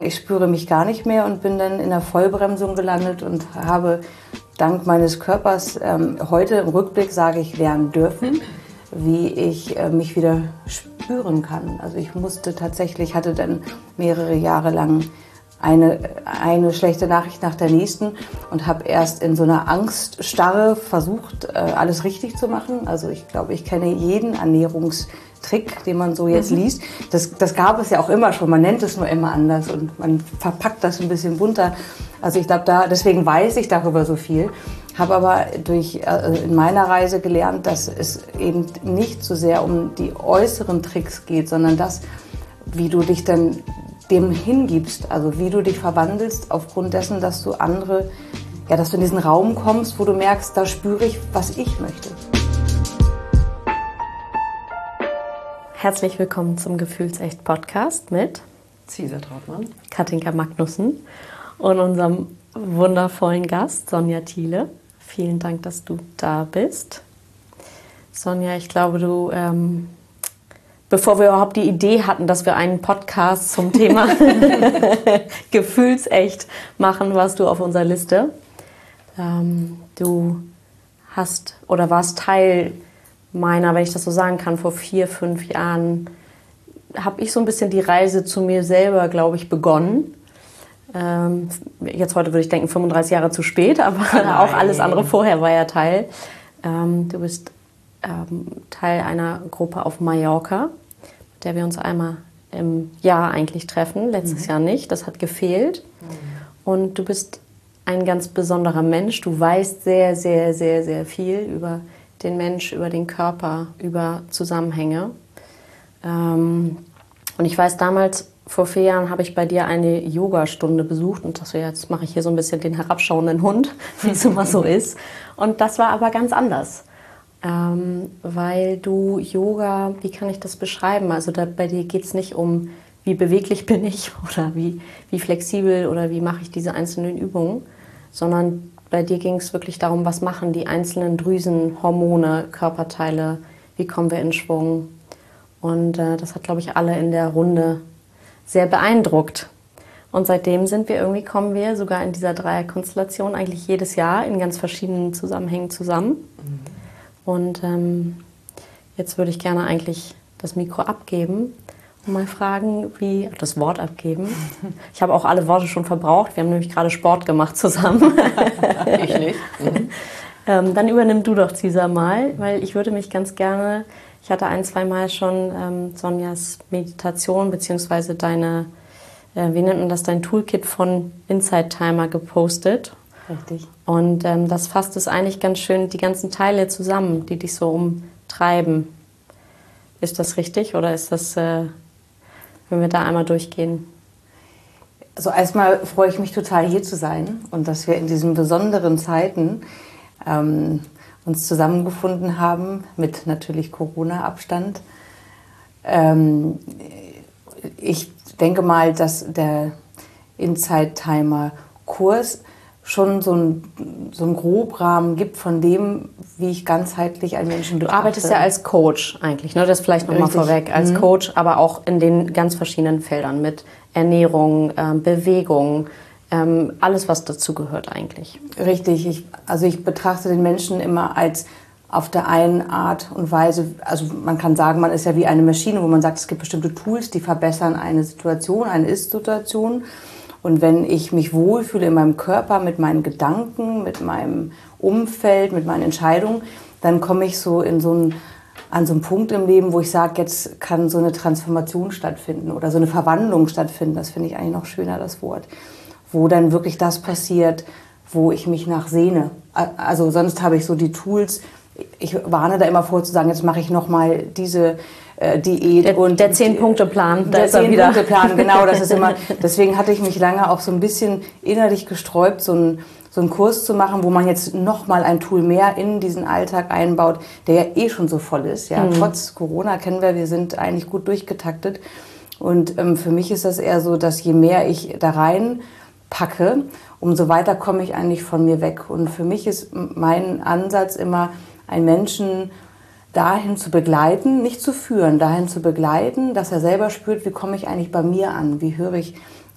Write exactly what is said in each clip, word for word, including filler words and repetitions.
Ich spüre mich gar nicht mehr und bin dann in der Vollbremsung gelandet und habe dank meines Körpers ähm, heute im Rückblick, sage ich, lernen dürfen, wie ich äh, mich wieder spüren kann. Also ich musste tatsächlich, hatte dann mehrere Jahre lang eine, eine schlechte Nachricht nach der nächsten und habe erst in so einer Angststarre versucht, äh, alles richtig zu machen. Also ich glaube, ich kenne jeden Ernährungstrick, den man so jetzt mhm. liest. Das, das gab es ja auch immer schon, man nennt es nur immer anders und man verpackt das ein bisschen bunter. Also ich glaube, da, deswegen weiß ich darüber so viel. Habe aber durch, äh, in meiner Reise gelernt, dass es eben nicht so sehr um die äußeren Tricks geht, sondern das, wie du dich dann dem hingibst, also wie du dich verwandelst aufgrund dessen, dass du andere, ja, dass du in diesen Raum kommst, wo du merkst, da spüre ich, was ich möchte. Herzlich willkommen zum Gefühlsecht-Podcast mit Cesar Trautmann, Katinka Magnussen und unserem wundervollen Gast Sonja Thiele. Vielen Dank, dass du da bist. Sonja, ich glaube, du, ähm, bevor wir überhaupt die Idee hatten, dass wir einen Podcast zum Thema Gefühlsecht machen, warst du auf unserer Liste. Ähm, du hast oder warst Teil meiner, wenn ich das so sagen kann, vor vier, fünf Jahren habe ich so ein bisschen die Reise zu mir selber, glaube ich, begonnen. Ähm, jetzt heute würde ich denken, fünfunddreißig Jahre zu spät, aber Nein. auch alles andere vorher war ja Teil. Ähm, du bist ähm, Teil einer Gruppe auf Mallorca, mit der wir uns einmal im Jahr eigentlich treffen, letztes mhm. Jahr nicht, das hat gefehlt. Mhm. Und du bist ein ganz besonderer Mensch, du weißt sehr, sehr, sehr, sehr viel über den Mensch, über den Körper, über Zusammenhänge. Ähm, und ich weiß, damals, vor vier Jahren, habe ich bei dir eine Yogastunde besucht und dachte, jetzt mache ich hier so ein bisschen den herabschauenden Hund, wie es immer so ist. Und das war aber ganz anders, ähm, weil du Yoga, wie kann ich das beschreiben? Also da, bei dir geht es nicht um, wie beweglich bin ich oder wie, wie flexibel oder wie mache ich diese einzelnen Übungen, sondern bei dir ging es wirklich darum, was machen die einzelnen Drüsen, Hormone, Körperteile, wie kommen wir in Schwung. Und äh, das hat, glaube ich, alle in der Runde sehr beeindruckt. Und seitdem sind wir irgendwie, kommen wir sogar in dieser Dreierkonstellation eigentlich jedes Jahr in ganz verschiedenen Zusammenhängen zusammen. Mhm. Und ähm, jetzt würde ich gerne eigentlich das Mikro abgeben und mal fragen, wie, das Wort abgeben. Ich habe auch alle Worte schon verbraucht. Wir haben nämlich gerade Sport gemacht zusammen. Ich nicht. Mhm. ähm, dann übernimm du doch, Cesar, mal, weil ich würde mich ganz gerne, ich hatte ein, zwei Mal schon ähm, Sonjas Meditation beziehungsweise deine, äh, wie nennt man das, dein Toolkit von Inside Timer gepostet. Richtig. Und ähm, das fasst es eigentlich ganz schön, die ganzen Teile zusammen, die dich so umtreiben. Ist das richtig oder ist das, äh, wenn wir da einmal durchgehen? Also erstmal freue ich mich total, hier zu sein und dass wir in diesen besonderen Zeiten ähm, uns zusammengefunden haben, mit natürlich Corona-Abstand. Ähm, ich denke mal, dass der Inside-Timer-Kurs schon so einen so einen Grobrahmen gibt von dem, wie ich ganzheitlich einen Menschen betrachte. Du arbeitest ja als Coach eigentlich, ne? Das vielleicht nochmal vorweg, als mhm. Coach, aber auch in den ganz verschiedenen Feldern mit Ernährung, ähm, Bewegung, ähm, alles, was dazu gehört eigentlich. Richtig, ich, also ich betrachte den Menschen immer als auf der einen Art und Weise, also man kann sagen, man ist ja wie eine Maschine, wo man sagt, es gibt bestimmte Tools, die verbessern eine Situation, eine Ist-Situation. Und wenn ich mich wohlfühle in meinem Körper, mit meinen Gedanken, mit meinem Umfeld, mit meinen Entscheidungen, dann komme ich so in so einen, an so einen Punkt im Leben, wo ich sage, jetzt kann so eine Transformation stattfinden oder so eine Verwandlung stattfinden. Das finde ich eigentlich noch schöner, das Wort. Wo dann wirklich das passiert, wo ich mich nach sehne. Also sonst habe ich so die Tools, ich warne da immer vor zu sagen, jetzt mache ich nochmal diese äh, Diät. Der, und der Zehn-Punkte-Plan, der Zehn-Punkte-Plan, genau, das ist immer, deswegen hatte ich mich lange auch so ein bisschen innerlich gesträubt, so einen, so einen Kurs zu machen, wo man jetzt nochmal ein Tool mehr in diesen Alltag einbaut, der ja eh schon so voll ist. Ja, mhm. Trotz Corona kennen wir, wir sind eigentlich gut durchgetaktet. Und ähm, für mich ist das eher so, dass je mehr ich da rein packe, umso weiter komme ich eigentlich von mir weg. Und für mich ist mein Ansatz immer, einen Menschen dahin zu begleiten, nicht zu führen, dahin zu begleiten, dass er selber spürt, wie komme ich eigentlich bei mir an, wie höre ich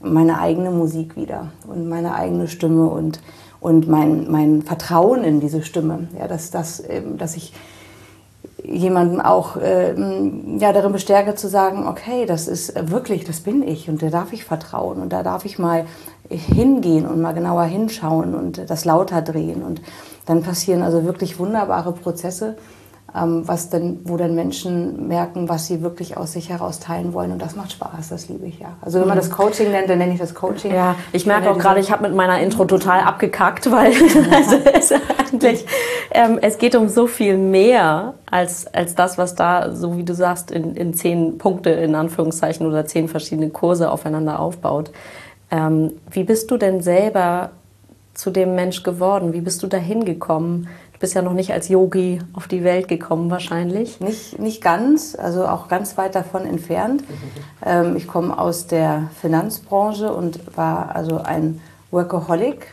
meine eigene Musik wieder und meine eigene Stimme und, und mein, mein Vertrauen in diese Stimme. Ja, dass, dass, dass ich jemanden auch äh, ja, darin bestärke zu sagen, okay, das ist wirklich, das bin ich und da darf ich vertrauen und da darf ich mal hingehen und mal genauer hinschauen und das lauter drehen und dann passieren also wirklich wunderbare Prozesse, ähm, was denn, wo dann Menschen merken, was sie wirklich aus sich heraus teilen wollen und das macht Spaß, das liebe ich ja. Also wenn man das Coaching nennt, dann nenne ich das Coaching. Ja, ich merke auch gerade, ich habe mit meiner Intro total abgekackt, weil also es, eigentlich, ähm, es geht um so viel mehr als, als das, was da, so wie du sagst, in, in zehn Punkte in Anführungszeichen oder zehn verschiedene Kurse aufeinander aufbaut. Ähm, wie bist du denn selber zu dem Mensch geworden? Wie bist du da hingekommen? Du bist ja noch nicht als Yogi auf die Welt gekommen wahrscheinlich. Nicht, nicht ganz, also auch ganz weit davon entfernt. Ähm, ich komme aus der Finanzbranche und war also ein Workaholic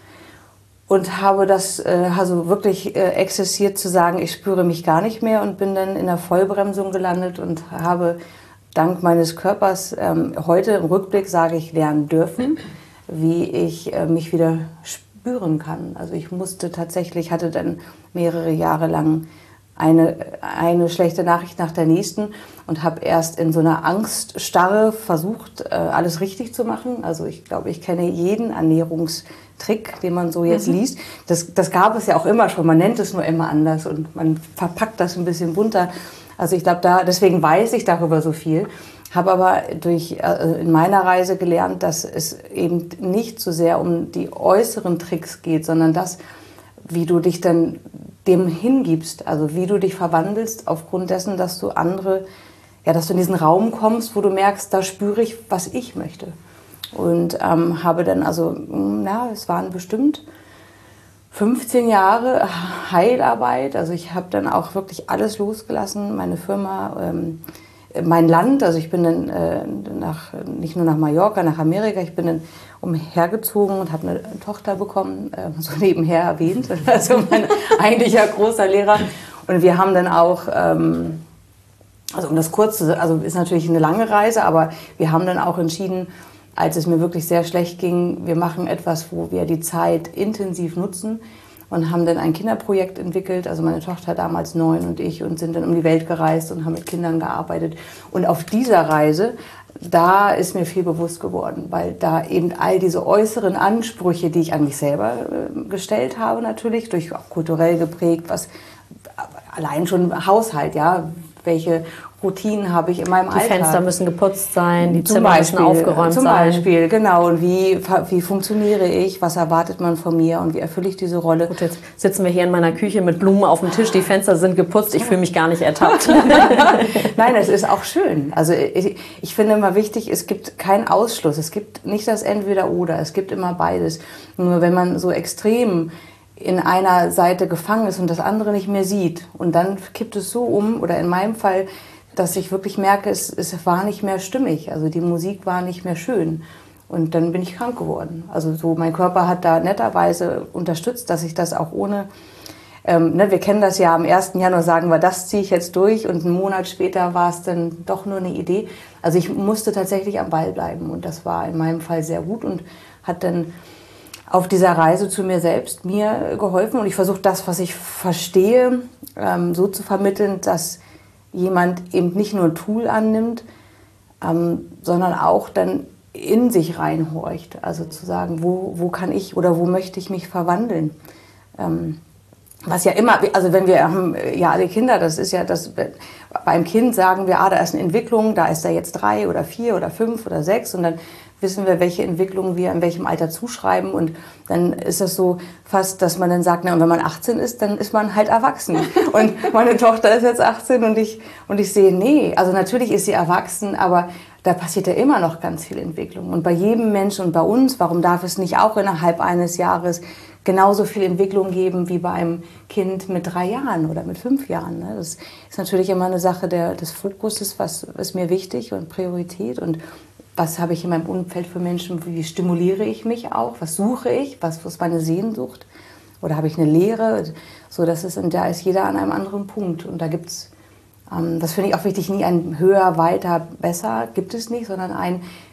und habe das äh, also wirklich äh, exzessiert zu sagen, ich spüre mich gar nicht mehr und bin dann in der Vollbremsung gelandet und habe dank meines Körpers ähm, heute im Rückblick, sage ich, lernen dürfen, wie ich äh, mich wieder spüren kann. Also ich musste tatsächlich, hatte dann mehrere Jahre lang eine, eine schlechte Nachricht nach der nächsten und habe erst in so einer Angststarre versucht, äh, alles richtig zu machen. Also ich glaube, ich kenne jeden Ernährungstrick, den man so jetzt mhm. liest. Das, das gab es ja auch immer schon, man nennt es nur immer anders und man verpackt das ein bisschen bunter. Also ich glaube, da, deswegen weiß ich darüber so viel, habe aber durch, äh, in meiner Reise gelernt, dass es eben nicht so sehr um die äußeren Tricks geht, sondern das, wie du dich dann dem hingibst, also wie du dich verwandelst aufgrund dessen, dass du andere, ja, dass du in diesen Raum kommst, wo du merkst, da spüre ich, was ich möchte. Und ähm, habe dann also, na, es waren bestimmt fünfzehn Jahre Heilarbeit, also ich habe dann auch wirklich alles losgelassen, meine Firma, ähm, mein Land, also ich bin dann äh, nach, nicht nur nach Mallorca, nach Amerika, ich bin dann umhergezogen und habe eine Tochter bekommen, äh, so nebenher erwähnt, also mein eigentlicher großer Lehrer und wir haben dann auch, ähm, also um das kurz zu, also ist natürlich eine lange Reise, aber wir haben dann auch entschieden, als es mir wirklich sehr schlecht ging, wir machen etwas, wo wir die Zeit intensiv nutzen und haben dann ein Kinderprojekt entwickelt, also meine Tochter damals neun und ich und sind dann um die Welt gereist und haben mit Kindern gearbeitet. Und auf dieser Reise, da ist mir viel bewusst geworden, weil da eben all diese äußeren Ansprüche, die ich an mich selber äh, gestellt habe natürlich, durch auch kulturell geprägt, was allein schon Haushalt, ja, welche Routinen habe ich in meinem die Alltag. Die Fenster müssen geputzt sein, die zum Zimmer Beispiel, müssen aufgeräumt zum sein. Zum Beispiel, genau. Und wie, wie funktioniere ich, was erwartet man von mir und wie erfülle ich diese Rolle. Gut, jetzt sitzen wir hier in meiner Küche mit Blumen auf dem Tisch, die Fenster sind geputzt, ich fühle mich gar nicht ertappt. Nein, es ist auch schön. Also ich, ich finde immer wichtig, es gibt keinen Ausschluss, es gibt nicht das Entweder-Oder, es gibt immer beides. Nur wenn man so extrem in einer Seite gefangen ist und das andere nicht mehr sieht und dann kippt es so um, oder in meinem Fall, dass ich wirklich merke, es, es war nicht mehr stimmig, also die Musik war nicht mehr schön und dann bin ich krank geworden. Also so, mein Körper hat da netterweise unterstützt, dass ich das auch ohne, ähm, ne, wir kennen das ja, am ersten Januar sagen wir, das ziehe ich jetzt durch und einen Monat später war es dann doch nur eine Idee. Also ich musste tatsächlich am Ball bleiben und das war in meinem Fall sehr gut und hat dann auf dieser Reise zu mir selbst mir geholfen und ich versuche das, was ich verstehe, ähm, so zu vermitteln, dass jemand eben nicht nur ein Tool annimmt, ähm, sondern auch dann in sich reinhorcht. Also zu sagen, wo, wo kann ich oder wo möchte ich mich verwandeln? Ähm, was ja immer, also wenn wir haben ja alle Kinder, das ist ja das, beim Kind sagen wir, ah, da ist eine Entwicklung, da ist er jetzt drei oder vier oder fünf oder sechs und dann wissen wir, welche Entwicklung wir in welchem Alter zuschreiben und dann ist das so fast, dass man dann sagt, na, und wenn man achtzehn ist, dann ist man halt erwachsen. Und meine Tochter ist jetzt achtzehn und ich, und ich sehe, nee, also natürlich ist sie erwachsen, aber da passiert ja immer noch ganz viel Entwicklung. Und bei jedem Menschen und bei uns, warum darf es nicht auch innerhalb eines Jahres genauso viel Entwicklung geben wie bei einem Kind mit drei Jahren oder mit fünf Jahren? Das ist natürlich immer eine Sache der, des Fokuses, was ist mir wichtig und Priorität und was habe ich in meinem Umfeld für Menschen, wie stimuliere ich mich auch, was suche ich, was ist meine Sehnsucht oder habe ich eine Lehre, so dass es, und da ist jeder an einem anderen Punkt und da gibt es, ähm, das finde ich auch wichtig, nie ein höher, weiter, besser gibt es nicht, sondern ein,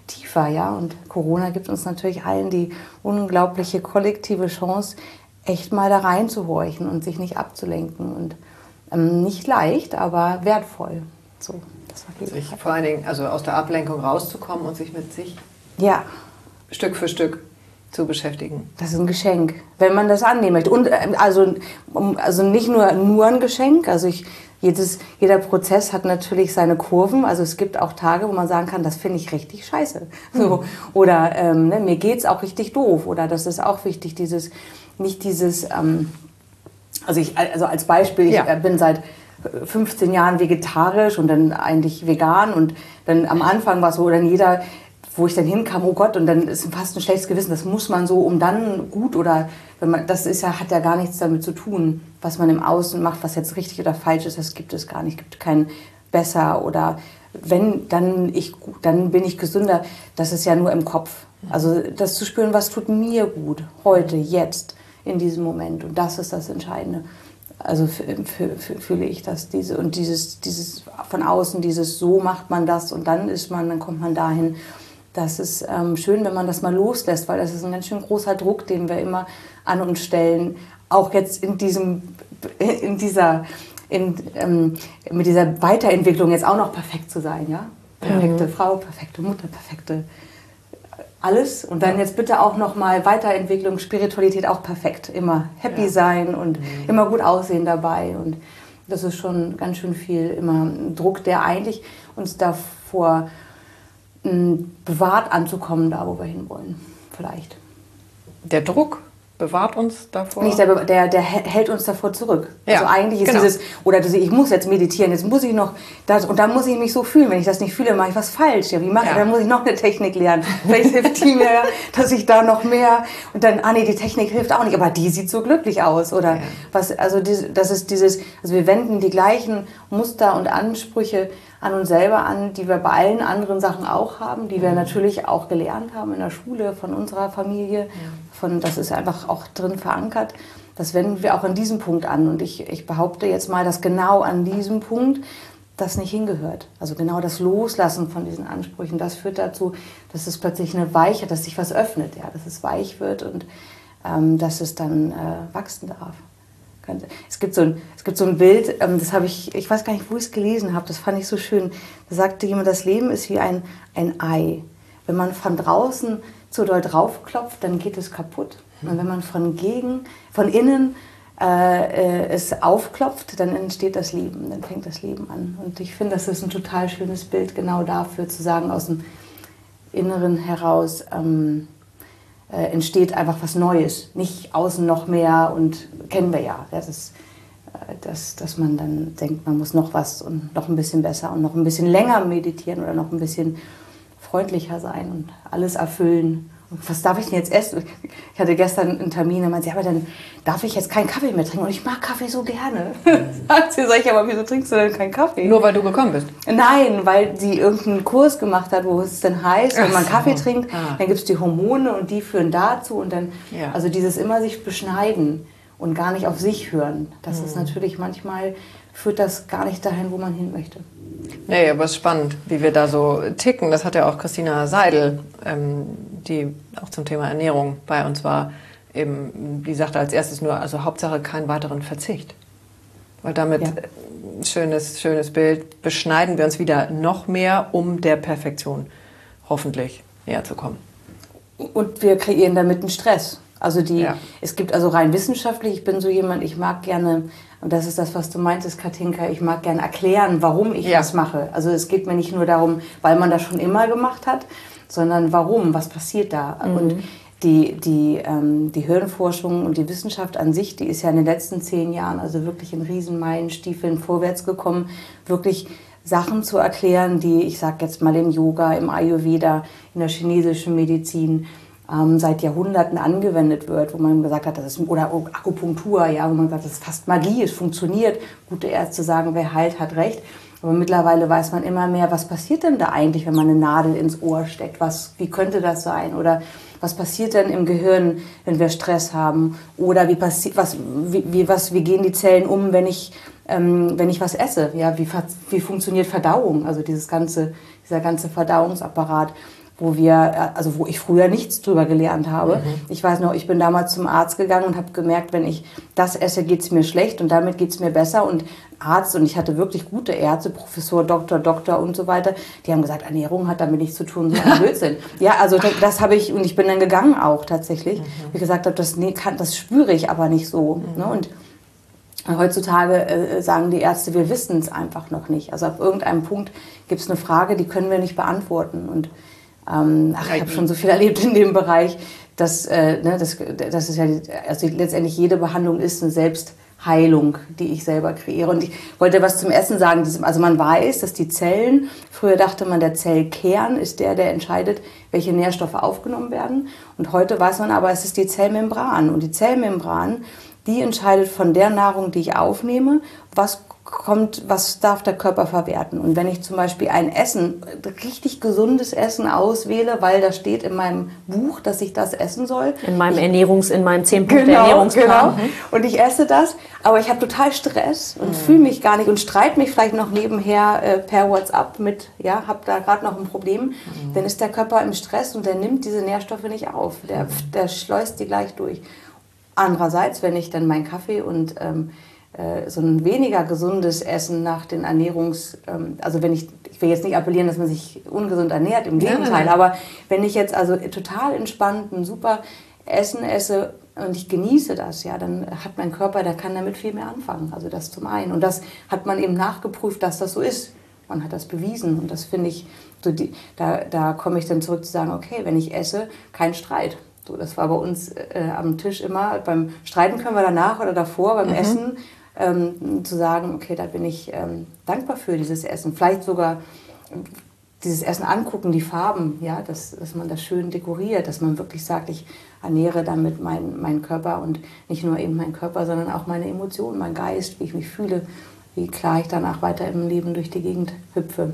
tiefer, ja. Und Corona gibt uns natürlich allen die unglaubliche kollektive Chance, echt mal da reinzuhorchen und sich nicht abzulenken. Und ähm, nicht leicht, aber wertvoll. So, das war sich vor allen Dingen also aus der Ablenkung rauszukommen und sich mit sich ja. Stück für Stück zu beschäftigen. Das ist ein Geschenk, wenn man das annehmen möchte. Und äh, also, also nicht nur, nur ein Geschenk, also ich, jedes, jeder Prozess hat natürlich seine Kurven. Also es gibt auch Tage, wo man sagen kann, das finde ich richtig scheiße. So, oder ähm, ne, mir geht's auch richtig doof. Oder das ist auch wichtig, dieses, nicht dieses, ähm, also, ich, also als Beispiel, ich ja. bin seit fünfzehn Jahren vegetarisch und dann eigentlich vegan. Und dann am Anfang war es so, dann jeder... wo ich dann hinkam, oh Gott, und dann ist fast ein schlechtes Gewissen, das muss man so, um dann gut oder, wenn man, das ist ja, hat ja gar nichts damit zu tun, was man im Außen macht, was jetzt richtig oder falsch ist, das gibt es gar nicht, es gibt kein besser oder wenn, dann, ich, dann bin ich gesünder, das ist ja nur im Kopf. Also das zu spüren, was tut mir gut, heute, jetzt, in diesem Moment und das ist das Entscheidende. Also fühle ich das, diese, und dieses, dieses von außen, dieses so macht man das und dann ist man, dann kommt man dahin. Das ist ähm, schön, wenn man das mal loslässt, weil das ist ein ganz schön großer Druck, den wir immer an uns stellen. Auch jetzt in diesem, in dieser, in, ähm, mit dieser Weiterentwicklung jetzt auch noch perfekt zu sein, ja? Perfekte mhm. Frau, perfekte Mutter, perfekte alles. Und dann jetzt bitte auch noch mal Weiterentwicklung, Spiritualität auch perfekt. Immer happy ja. sein und mhm. immer gut aussehen dabei. Und das ist schon ganz schön viel immer ein Druck, der eigentlich uns davor bewahrt anzukommen, da wo wir hinwollen, vielleicht. Der Druck bewahrt uns davor? Nicht, der, der, der hält uns davor zurück. Ja, also eigentlich ist genau. dieses, oder diese, ich muss jetzt meditieren, jetzt muss ich noch, das, und dann muss ich mich so fühlen, wenn ich das nicht fühle, mache ich was falsch. Ja, wie mache ich, ja. dann muss ich noch eine Technik lernen. Vielleicht hilft die mir, dass ich da noch mehr, und dann, ah nee, die Technik hilft auch nicht, aber die sieht so glücklich aus, oder ja. was, also diese, das ist dieses, also wir wenden die gleichen Muster und Ansprüche an uns selber an, die wir bei allen anderen Sachen auch haben, die wir mhm. natürlich auch gelernt haben in der Schule, von unserer Familie, ja. von, das ist einfach auch drin verankert. Das wenden wir auch an diesem Punkt an. Und ich, ich behaupte jetzt mal, dass genau an diesem Punkt das nicht hingehört. Also genau das Loslassen von diesen Ansprüchen, das führt dazu, dass es plötzlich eine Weiche, dass sich was öffnet, ja, dass es weich wird und ähm, dass es dann äh, wachsen darf. Es gibt so ein, es gibt so ein Bild, das habe ich, ich weiß gar nicht, wo ich es gelesen habe, das fand ich so schön. Da sagte jemand, das Leben ist wie ein, ein Ei. Wenn man von draußen zu doll draufklopft, dann geht es kaputt. Und wenn man von, gegen, von innen äh, es aufklopft, dann entsteht das Leben, dann fängt das Leben an. Und ich finde, das ist ein total schönes Bild genau dafür, zu sagen, aus dem Inneren heraus, ähm, Äh, entsteht einfach was Neues, nicht außen noch mehr und kennen wir ja, das ist, äh, dass, dass man dann denkt, man muss noch was und noch ein bisschen besser und noch ein bisschen länger meditieren oder noch ein bisschen freundlicher sein und alles erfüllen. Und was darf ich denn jetzt essen? Ich hatte gestern einen Termin, da meinte sie, aber dann darf ich jetzt keinen Kaffee mehr trinken und ich mag Kaffee so gerne. Sagt sie, sag ich, aber wieso trinkst du denn keinen Kaffee? Nur weil du gekommen bist? Nein, weil sie irgendeinen Kurs gemacht hat, wo es dann heißt, wenn man Ach so. Kaffee trinkt, ah. dann gibt es die Hormone und die führen dazu und dann, ja. also dieses immer sich beschneiden und gar nicht auf sich hören, das mhm. ist natürlich manchmal, führt das gar nicht dahin, wo man hin möchte. Nee, aber es ist spannend, wie wir da so ticken. Das hat ja auch Christina Seidel, ähm, die auch zum Thema Ernährung bei uns war, eben, die sagte als erstes nur, also Hauptsache keinen weiteren Verzicht. Weil damit, ja. äh, schönes, schönes Bild, beschneiden wir uns wieder noch mehr, um der Perfektion hoffentlich näher zu kommen. Und wir kreieren damit einen Stress. Also die, ja. es gibt also rein wissenschaftlich, ich bin so jemand, ich mag gerne, und das ist das, was du meintest, Katinka, ich mag gerne erklären, warum ich ja. was mache. Also es geht mir nicht nur darum, weil man das schon immer gemacht hat, sondern warum, was passiert da. Mhm. Und die, die, ähm, die Hirnforschung und die Wissenschaft an sich, die ist ja in den letzten zehn Jahren also wirklich in Riesenmeilenstiefeln vorwärts gekommen, wirklich Sachen zu erklären, die, ich sag jetzt mal im Yoga, im Ayurveda, in der chinesischen Medizin, Ähm, seit Jahrhunderten angewendet wird, wo man gesagt hat, das ist, oder Akupunktur, ja, wo man sagt, das ist fast Magie, es funktioniert. Gute Ärzte sagen, wer heilt, hat recht. Aber mittlerweile weiß man immer mehr, was passiert denn da eigentlich, wenn man eine Nadel ins Ohr steckt? Was, wie könnte das sein? Oder was passiert denn im Gehirn, wenn wir Stress haben? Oder wie, passi- was, wie, wie, was, wie gehen die Zellen um, wenn ich, ähm, wenn ich was esse? Ja, wie, wie funktioniert Verdauung? Also dieses ganze, dieser ganze Verdauungsapparat. wo wir, also wo ich früher nichts drüber gelernt habe. Mhm. Ich weiß noch, ich bin damals zum Arzt gegangen und habe gemerkt, wenn ich das esse, geht es mir schlecht und damit geht es mir besser. Und Arzt, und ich hatte wirklich gute Ärzte, Professor, Doktor, Doktor und so weiter, die haben gesagt, Ernährung hat damit nichts zu tun, so ein Blödsinn. Ja, also das, das habe ich, und ich bin dann gegangen auch tatsächlich. Mhm. Wie gesagt habe, das, nee, kann, das spüre ich aber nicht so. Mhm. Ne? Und heutzutage äh, sagen die Ärzte, wir wissen es einfach noch nicht. Also ab irgendeinem Punkt gibt es eine Frage, die können wir nicht beantworten. Und ähm, ach, ich habe schon so viel erlebt in dem Bereich, dass äh, ne, das, das ist ja, also letztendlich jede Behandlung ist eine Selbstheilung, die ich selber kreiere. Und ich wollte was zum Essen sagen. Also man weiß, dass die Zellen, früher dachte man, der Zellkern ist der, der entscheidet, welche Nährstoffe aufgenommen werden. Und heute weiß man aber, es ist die Zellmembran. Und die Zellmembran, die entscheidet von der Nahrung, die ich aufnehme, was kommt, was darf der Körper verwerten. Und wenn ich zum Beispiel ein Essen, richtig gesundes Essen auswähle, weil da steht in meinem Buch, dass ich das essen soll. In meinem ich, Ernährungs-, in meinem zehn Punkte genau, Ernährungsplan. Genau. Und ich esse das, aber ich habe total Stress und mhm. fühle mich gar nicht und streite mich vielleicht noch nebenher äh, per WhatsApp mit, ja, habe da gerade noch ein Problem. Mhm. Dann ist der Körper im Stress und der nimmt diese Nährstoffe nicht auf. Der, der schleust die gleich durch. Andererseits, wenn ich dann meinen Kaffee und ähm, äh, so ein weniger gesundes Essen nach den Ernährungs... Ähm, also wenn ich, ich will jetzt nicht appellieren, dass man sich ungesund ernährt, im Gegenteil, ja. aber wenn ich jetzt also total entspannt ein super Essen esse und ich genieße das, ja, dann hat mein Körper, der kann damit viel mehr anfangen. Also das zum einen. Und das hat man eben nachgeprüft, dass das so ist. Man hat das bewiesen und das finde ich, so die, da, da komme ich dann zurück zu sagen, okay, wenn ich esse, kein Streit. So, das war bei uns äh, am Tisch immer, beim Streiten können wir danach oder davor, beim mhm. Essen, ähm, zu sagen, okay, da bin ich ähm, dankbar für dieses Essen. Vielleicht sogar dieses Essen angucken, die Farben, ja, dass, dass man das schön dekoriert, dass man wirklich sagt, ich ernähre damit meinen mein Körper und nicht nur eben meinen Körper, sondern auch meine Emotionen, mein Geist, wie ich mich fühle, wie klar ich danach weiter im Leben durch die Gegend hüpfe.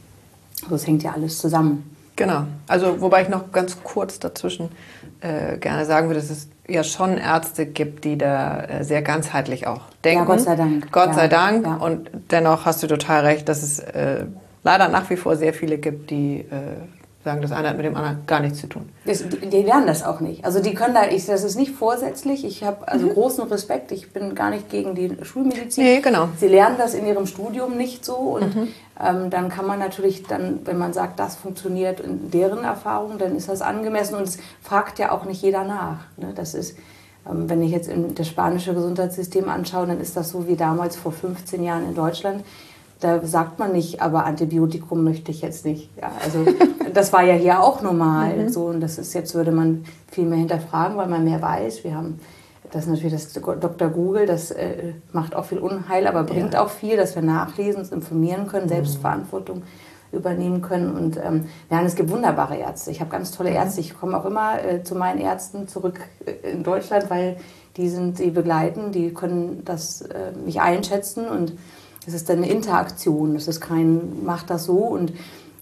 Also es hängt ja alles zusammen. Genau, also wobei ich noch ganz kurz dazwischen äh, gerne sagen würde, dass es ja schon Ärzte gibt, die da äh, sehr ganzheitlich auch denken. Ja, Gott sei Dank. Gott ja, sei Dank. Ja. Und dennoch hast du total recht, dass es äh, leider nach wie vor sehr viele gibt, die äh, sagen, das eine hat mit dem anderen gar nichts zu tun. Das, die, die lernen das auch nicht. Also die können da, ich, das ist nicht vorsätzlich. Ich habe also mhm. großen Respekt. Ich bin gar nicht gegen die Schulmedizin. Nee, genau. Sie lernen das in ihrem Studium nicht so. Und mhm. ähm, dann kann man natürlich dann, wenn man sagt, das funktioniert in deren Erfahrung, dann ist das angemessen. Und es fragt ja auch nicht jeder nach. Ne? Das ist, ähm, wenn ich jetzt das spanische Gesundheitssystem anschaue, dann ist das so wie damals vor fünfzehn Jahren in Deutschland. Da sagt man nicht, aber Antibiotikum möchte ich jetzt nicht. Ja, also das war ja hier auch normal. Mhm. So, und das ist jetzt, würde man viel mehr hinterfragen, weil man mehr weiß. Wir haben das natürlich das Doktor Google, das äh, macht auch viel Unheil, aber bringt ja. auch viel, dass wir nachlesen, uns informieren können, Selbstverantwortung übernehmen können. Und ähm, ja, es gibt wunderbare Ärzte. Ich habe ganz tolle Ärzte. Ich komme auch immer äh, zu meinen Ärzten zurück äh, in Deutschland, weil die sind, die begleiten, die können das äh, mich einschätzen und das ist dann eine Interaktion, das ist kein, macht das so und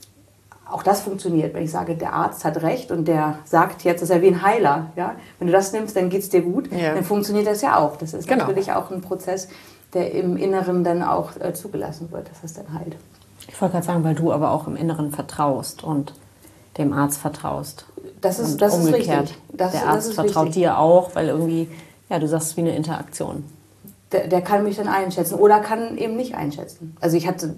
auch das funktioniert, wenn ich sage, der Arzt hat recht und der sagt jetzt, das ist ja wie ein Heiler, ja? Wenn du das nimmst, dann geht es dir gut, ja. dann funktioniert das ja auch. Das ist genau. natürlich auch ein Prozess, der im Inneren dann auch äh, zugelassen wird, dass es dann heilt. Ich wollte gerade sagen, weil du aber auch im Inneren vertraust und dem Arzt vertraust. Das ist, das ist richtig. Das, der Arzt das ist vertraut richtig. dir auch, weil irgendwie, ja, du sagst, wie eine Interaktion. Der, der kann mich dann einschätzen oder kann eben nicht einschätzen. Also ich hatte,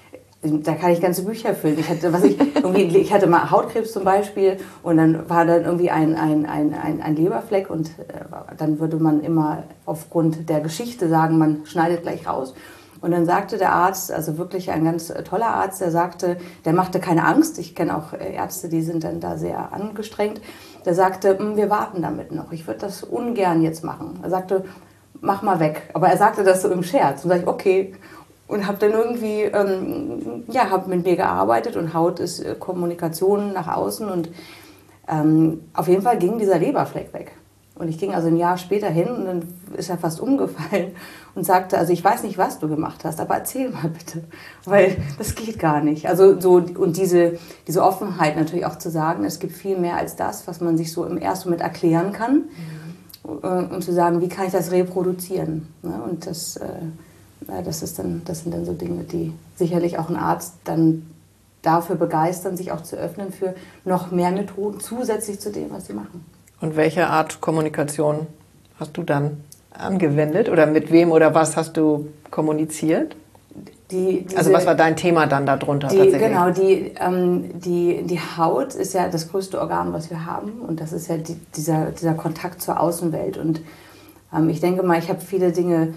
da kann ich ganze Bücher füllen. Ich hatte, was ich, irgendwie, ich hatte mal Hautkrebs zum Beispiel und dann war dann irgendwie ein, ein, ein, ein, ein Leberfleck und äh, dann würde man immer aufgrund der Geschichte sagen, man schneidet gleich raus. Und dann sagte der Arzt, also wirklich ein ganz toller Arzt, der sagte, der machte keine Angst. Ich kenne auch Ärzte, die sind dann da sehr angestrengt. Der sagte, wir warten damit noch. Ich würde das ungern jetzt machen. Er sagte, mach mal weg. Aber er sagte das so im Scherz. Und sage ich, okay. Und habe dann irgendwie, ähm, ja, habe mit mir gearbeitet und Haut ist äh, Kommunikation nach außen. Und ähm, auf jeden Fall ging dieser Leberfleck weg. Und ich ging also ein Jahr später hin und dann ist er fast umgefallen und sagte, also ich weiß nicht, was du gemacht hast, aber erzähl mal bitte, weil das geht gar nicht. Also so, und diese, diese Offenheit natürlich auch zu sagen, es gibt viel mehr als das, was man sich so im ersten Moment erklären kann. Und zu sagen, wie kann ich das reproduzieren? Und das, das, ist dann, das sind dann so Dinge, die sicherlich auch ein Arzt dann dafür begeistern, sich auch zu öffnen für noch mehr Methoden zusätzlich zu dem, was sie machen. Und welche Art Kommunikation hast du dann angewendet oder mit wem oder was hast du kommuniziert? Die, diese, also was war dein Thema dann darunter die, tatsächlich? Genau, die, ähm, die, die Haut ist ja das größte Organ, was wir haben und das ist ja die, dieser, dieser Kontakt zur Außenwelt und ähm, ich denke mal, ich habe viele Dinge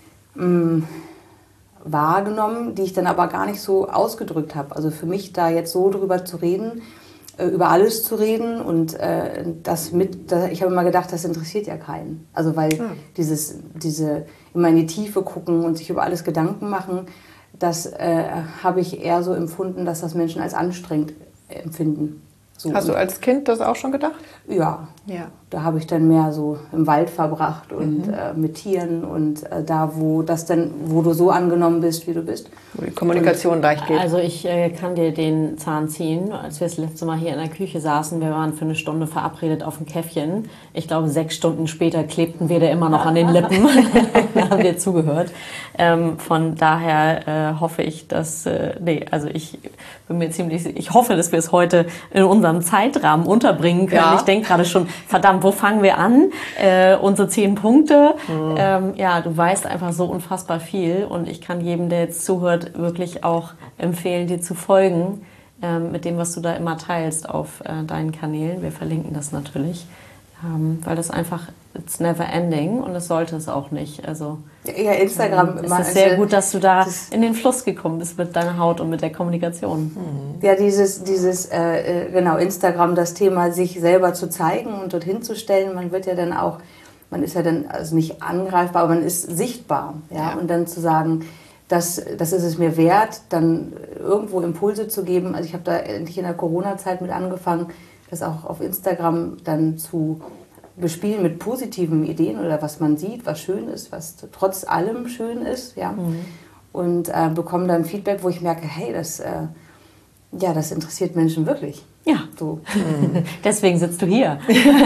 mh, wahrgenommen, die ich dann aber gar nicht so ausgedrückt habe. Also für mich da jetzt so drüber zu reden, äh, über alles zu reden und äh, das mit, das, ich habe immer gedacht, das interessiert ja keinen. Also weil ja. dieses, diese immer in die Tiefe gucken und sich über alles Gedanken machen, das äh, habe ich eher so empfunden, dass das Menschen als anstrengend empfinden. So. Hast du als Kind das auch schon gedacht? Ja, ja. Da habe ich dann mehr so im Wald verbracht und mhm. äh, mit Tieren und äh, da, wo das dann, wo du so angenommen bist, wie du bist. Wo die Kommunikation und, leicht geht. Also ich äh, kann dir den Zahn ziehen. Als wir das letzte Mal hier in der Küche saßen, wir waren für eine Stunde verabredet auf ein Käffchen. Ich glaube, sechs Stunden später klebten wir da immer noch an den Lippen. Da haben wir zugehört. Ähm, von daher äh, hoffe ich, dass, äh, nee, also ich bin mir ziemlich, ich hoffe, dass wir es heute in unserem Zeitrahmen unterbringen können. Ja. Ich denke gerade schon, verdammt, wo fangen wir an? Äh, unsere zehn Punkte. Mhm. Ähm, ja, du weißt einfach so unfassbar viel und ich kann jedem, der jetzt zuhört, wirklich auch empfehlen, dir zu folgen ähm, mit dem, was du da immer teilst auf äh, deinen Kanälen. Wir verlinken das natürlich, ähm, weil das einfach, it's never ending und es sollte es auch nicht. Also ja, Instagram. Ähm, es ist sehr gut, dass du da in den Fluss gekommen bist mit deiner Haut und mit der Kommunikation. Mhm. Ja, dieses, dieses äh, genau, Instagram, das Thema, sich selber zu zeigen und dorthin zu stellen. Man wird ja dann auch, man ist ja dann also nicht angreifbar, aber man ist sichtbar. Ja? Ja. Und dann zu sagen, das, das ist es mir wert, dann irgendwo Impulse zu geben. Also ich habe da endlich in der Corona-Zeit mit angefangen, das auch auf Instagram dann zu bespielen mit positiven Ideen oder was man sieht, was schön ist, was trotz allem schön ist, ja. Mhm. Und äh, bekomme dann Feedback, wo ich merke, hey, das, äh, ja, das interessiert Menschen wirklich. Ja, so. Mhm. Deswegen sitzt du hier.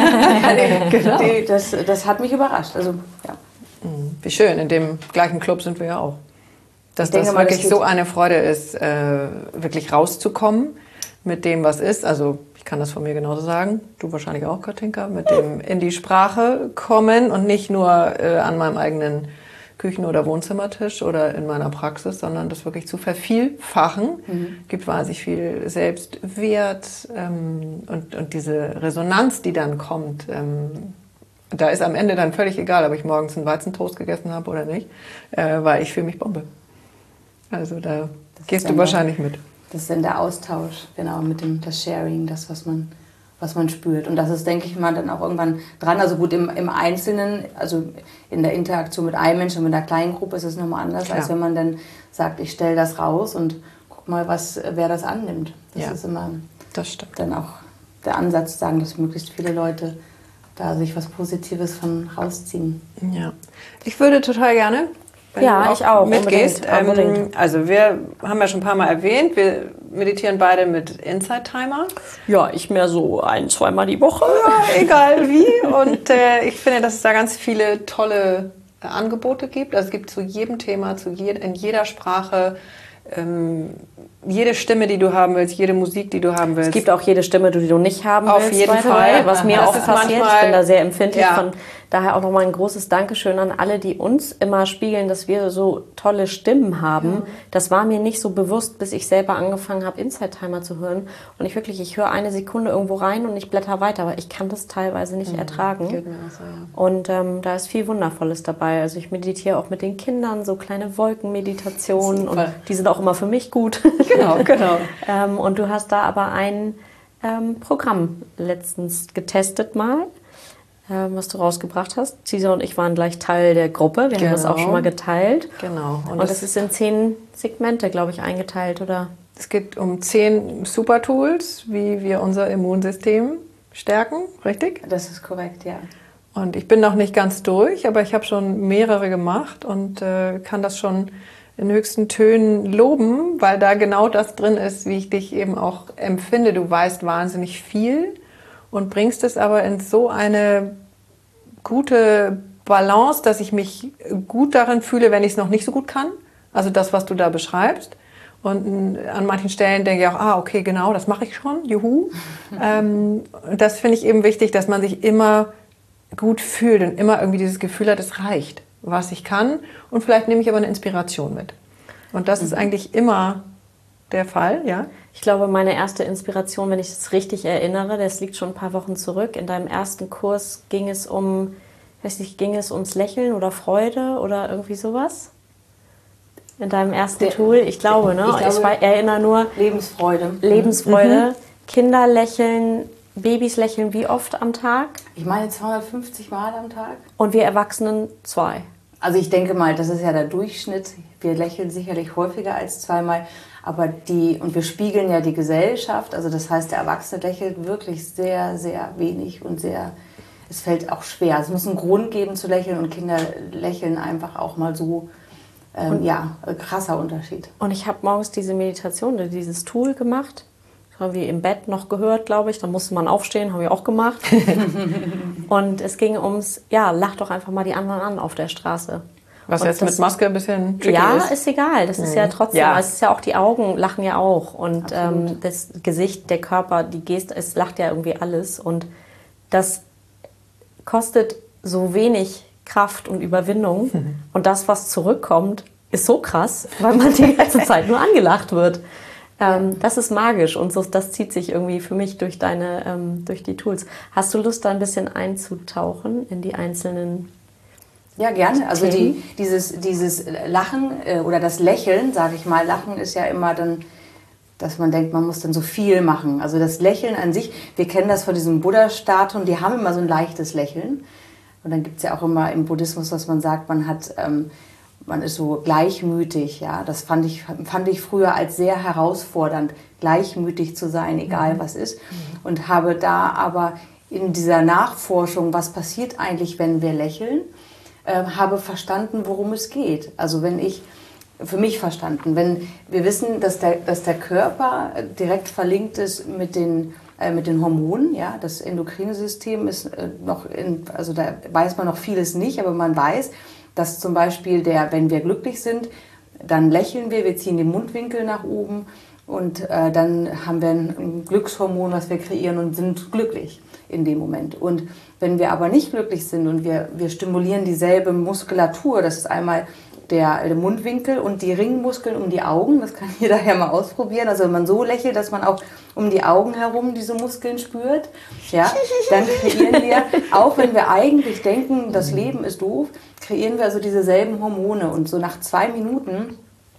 Genau. Die, das, das hat mich überrascht. Also, ja. Wie schön, in dem gleichen Club sind wir ja auch. Dass ich das denke wirklich mal, das so eine Freude ist, äh, wirklich rauszukommen mit dem, was ist. Also ich kann das von mir genauso sagen, du wahrscheinlich auch, Katinka, mit dem in die Sprache kommen und nicht nur äh, an meinem eigenen Küchen- oder Wohnzimmertisch oder in meiner Praxis, sondern das wirklich zu vervielfachen. Mhm. Gibt wahnsinnig viel Selbstwert ähm, und, und diese Resonanz, die dann kommt. Ähm, da ist am Ende dann völlig egal, ob ich morgens einen Weizentoast gegessen habe oder nicht, äh, weil ich fühle mich Bombe. Also da das gehst du wahrscheinlich mit. Das ist dann der Austausch, genau, mit dem das Sharing, das, was man, was man spürt. Und das ist, denke ich mal, dann auch irgendwann dran. Also gut, im, im Einzelnen, also in der Interaktion mit einem Menschen, mit einer kleinen Gruppe ist es nochmal anders, ja. als wenn man dann sagt, ich stelle das raus und guck mal, was, wer das annimmt. Das ja, ist immer das stimmt. Dann auch der Ansatz, sagen, dass möglichst viele Leute da sich was Positives von rausziehen. Ja, ich würde total gerne... Wenn ja, du auch ich auch. mitgehst. Ähm, also wir haben ja schon ein paar Mal erwähnt, wir meditieren beide mit Insight Timer. Ja, ich mehr so ein, zweimal die Woche. Ja, egal wie. Und äh, ich finde, dass es da ganz viele tolle äh, Angebote gibt. Also es gibt zu jedem Thema, zu je in jeder Sprache, ähm, jede Stimme, die du haben willst, jede Musik, die du haben willst. Es gibt auch jede Stimme, die du nicht haben Auf willst. Auf jeden Fall. Was mir das auch passiert. Manchmal, ich bin da sehr empfindlich. Ja. Von daher auch nochmal ein großes Dankeschön an alle, die uns immer spiegeln, dass wir so tolle Stimmen haben. Ja. Das war mir nicht so bewusst, bis ich selber angefangen habe, Insight Timer zu hören. Und ich wirklich, ich höre eine Sekunde irgendwo rein und ich blätter weiter, aber ich kann das teilweise nicht mhm. ertragen. Geht mir auch so, ja. Und ähm, da ist viel Wundervolles dabei. Also ich meditiere auch mit den Kindern, so kleine Wolkenmeditationen. Und die sind auch immer für mich gut. Genau, genau. ähm, und du hast da aber ein ähm, Programm letztens getestet mal, ähm, was du rausgebracht hast. Cesar und ich waren gleich Teil der Gruppe. Wir genau. haben das auch schon mal geteilt. Genau. Und, und das ist in zehn Segmente, glaube ich, eingeteilt, oder? Es geht um zehn Super-Tools, wie wir unser Immunsystem stärken, richtig? Das ist korrekt, ja. Und ich bin noch nicht ganz durch, aber ich habe schon mehrere gemacht und äh, kann das schon in höchsten Tönen loben, weil da genau das drin ist, wie ich dich eben auch empfinde. Du weißt wahnsinnig viel und bringst es aber in so eine gute Balance, dass ich mich gut darin fühle, wenn ich es noch nicht so gut kann. Also das, was du da beschreibst. Und an manchen Stellen denke ich auch, ah, okay, genau, das mache ich schon, juhu. ähm, das finde ich eben wichtig, dass man sich immer gut fühlt und immer irgendwie dieses Gefühl hat, es reicht, was ich kann. Und vielleicht nehme ich aber eine Inspiration mit. Und das mhm. ist eigentlich immer der Fall, ja? Ich glaube, meine erste Inspiration, wenn ich es richtig erinnere, das liegt schon ein paar Wochen zurück. In deinem ersten Kurs ging es um, weiß nicht, ging es ums Lächeln oder Freude oder irgendwie sowas? In deinem ersten der, Tool? Ich glaube, ne? Ich, glaube, ich war, erinnere nur. Lebensfreude. Lebensfreude. Mhm. Kinder lächeln, Babys lächeln wie oft am Tag? Ich meine zweihundertfünfzig Mal am Tag. Und wir Erwachsenen zwei. Also ich denke mal, das ist ja der Durchschnitt. Wir lächeln sicherlich häufiger als zweimal. Aber die, und wir spiegeln ja die Gesellschaft. Also das heißt, der Erwachsene lächelt wirklich sehr, sehr wenig und sehr, es fällt auch schwer. Es muss einen Grund geben zu lächeln und Kinder lächeln einfach auch mal so. Ähm, ja, ein krasser Unterschied. Und ich habe morgens diese Meditation, dieses Tool gemacht. Das haben wir im Bett noch gehört, glaube ich. Da musste man aufstehen, haben wir auch gemacht. Und es ging ums, ja, lach doch einfach mal die anderen an auf der Straße. Was und jetzt das, mit Maske ein bisschen tricky ja, ist. Ja, ist egal. Das mhm. ist ja trotzdem, ja. Es ist ja auch die Augen lachen ja auch. Und ähm, das Gesicht, der Körper, die Geste, es lacht ja irgendwie alles. Und das kostet so wenig Kraft und Überwindung. Mhm. Und das, was zurückkommt, ist so krass, weil man die ganze Zeit nur angelacht wird. Ähm, das ist magisch und so, das zieht sich irgendwie für mich durch, deine, ähm, durch die Tools. Hast du Lust, da ein bisschen einzutauchen in die einzelnen Ja, gerne. Also die, dieses, dieses Lachen äh, oder das Lächeln, sage ich mal, Lachen ist ja immer dann, dass man denkt, man muss dann so viel machen. Also das Lächeln an sich, wir kennen das von diesem Buddha-Statuen, die haben immer so ein leichtes Lächeln. Und dann gibt es ja auch immer im Buddhismus, dass man sagt, man hat... Ähm, Man ist so gleichmütig, ja. Das fand ich, fand ich früher als sehr herausfordernd, gleichmütig zu sein, egal mhm. was ist. Mhm. Und habe da aber in dieser Nachforschung, was passiert eigentlich, wenn wir lächeln, äh, habe verstanden, worum es geht. Also wenn ich, für mich verstanden, wenn wir wissen, dass der, dass der Körper direkt verlinkt ist mit den, äh, mit den Hormonen, ja. Das endokrine System ist äh, noch, in, also da weiß man noch vieles nicht, aber man weiß, dass zum Beispiel, der, wenn wir glücklich sind, dann lächeln wir, wir ziehen den Mundwinkel nach oben und äh, dann haben wir ein, ein Glückshormon, was wir kreieren und sind glücklich in dem Moment. Und wenn wir aber nicht glücklich sind und wir, wir stimulieren dieselbe Muskulatur, das ist einmal der, der Mundwinkel und die Ringmuskeln um die Augen, das kann jeder ja mal ausprobieren, also wenn man so lächelt, dass man auch um die Augen herum diese Muskeln spürt, ja, dann kreieren wir, auch wenn wir eigentlich denken, das Leben ist doof, kreieren wir also dieselben Hormone und so nach zwei Minuten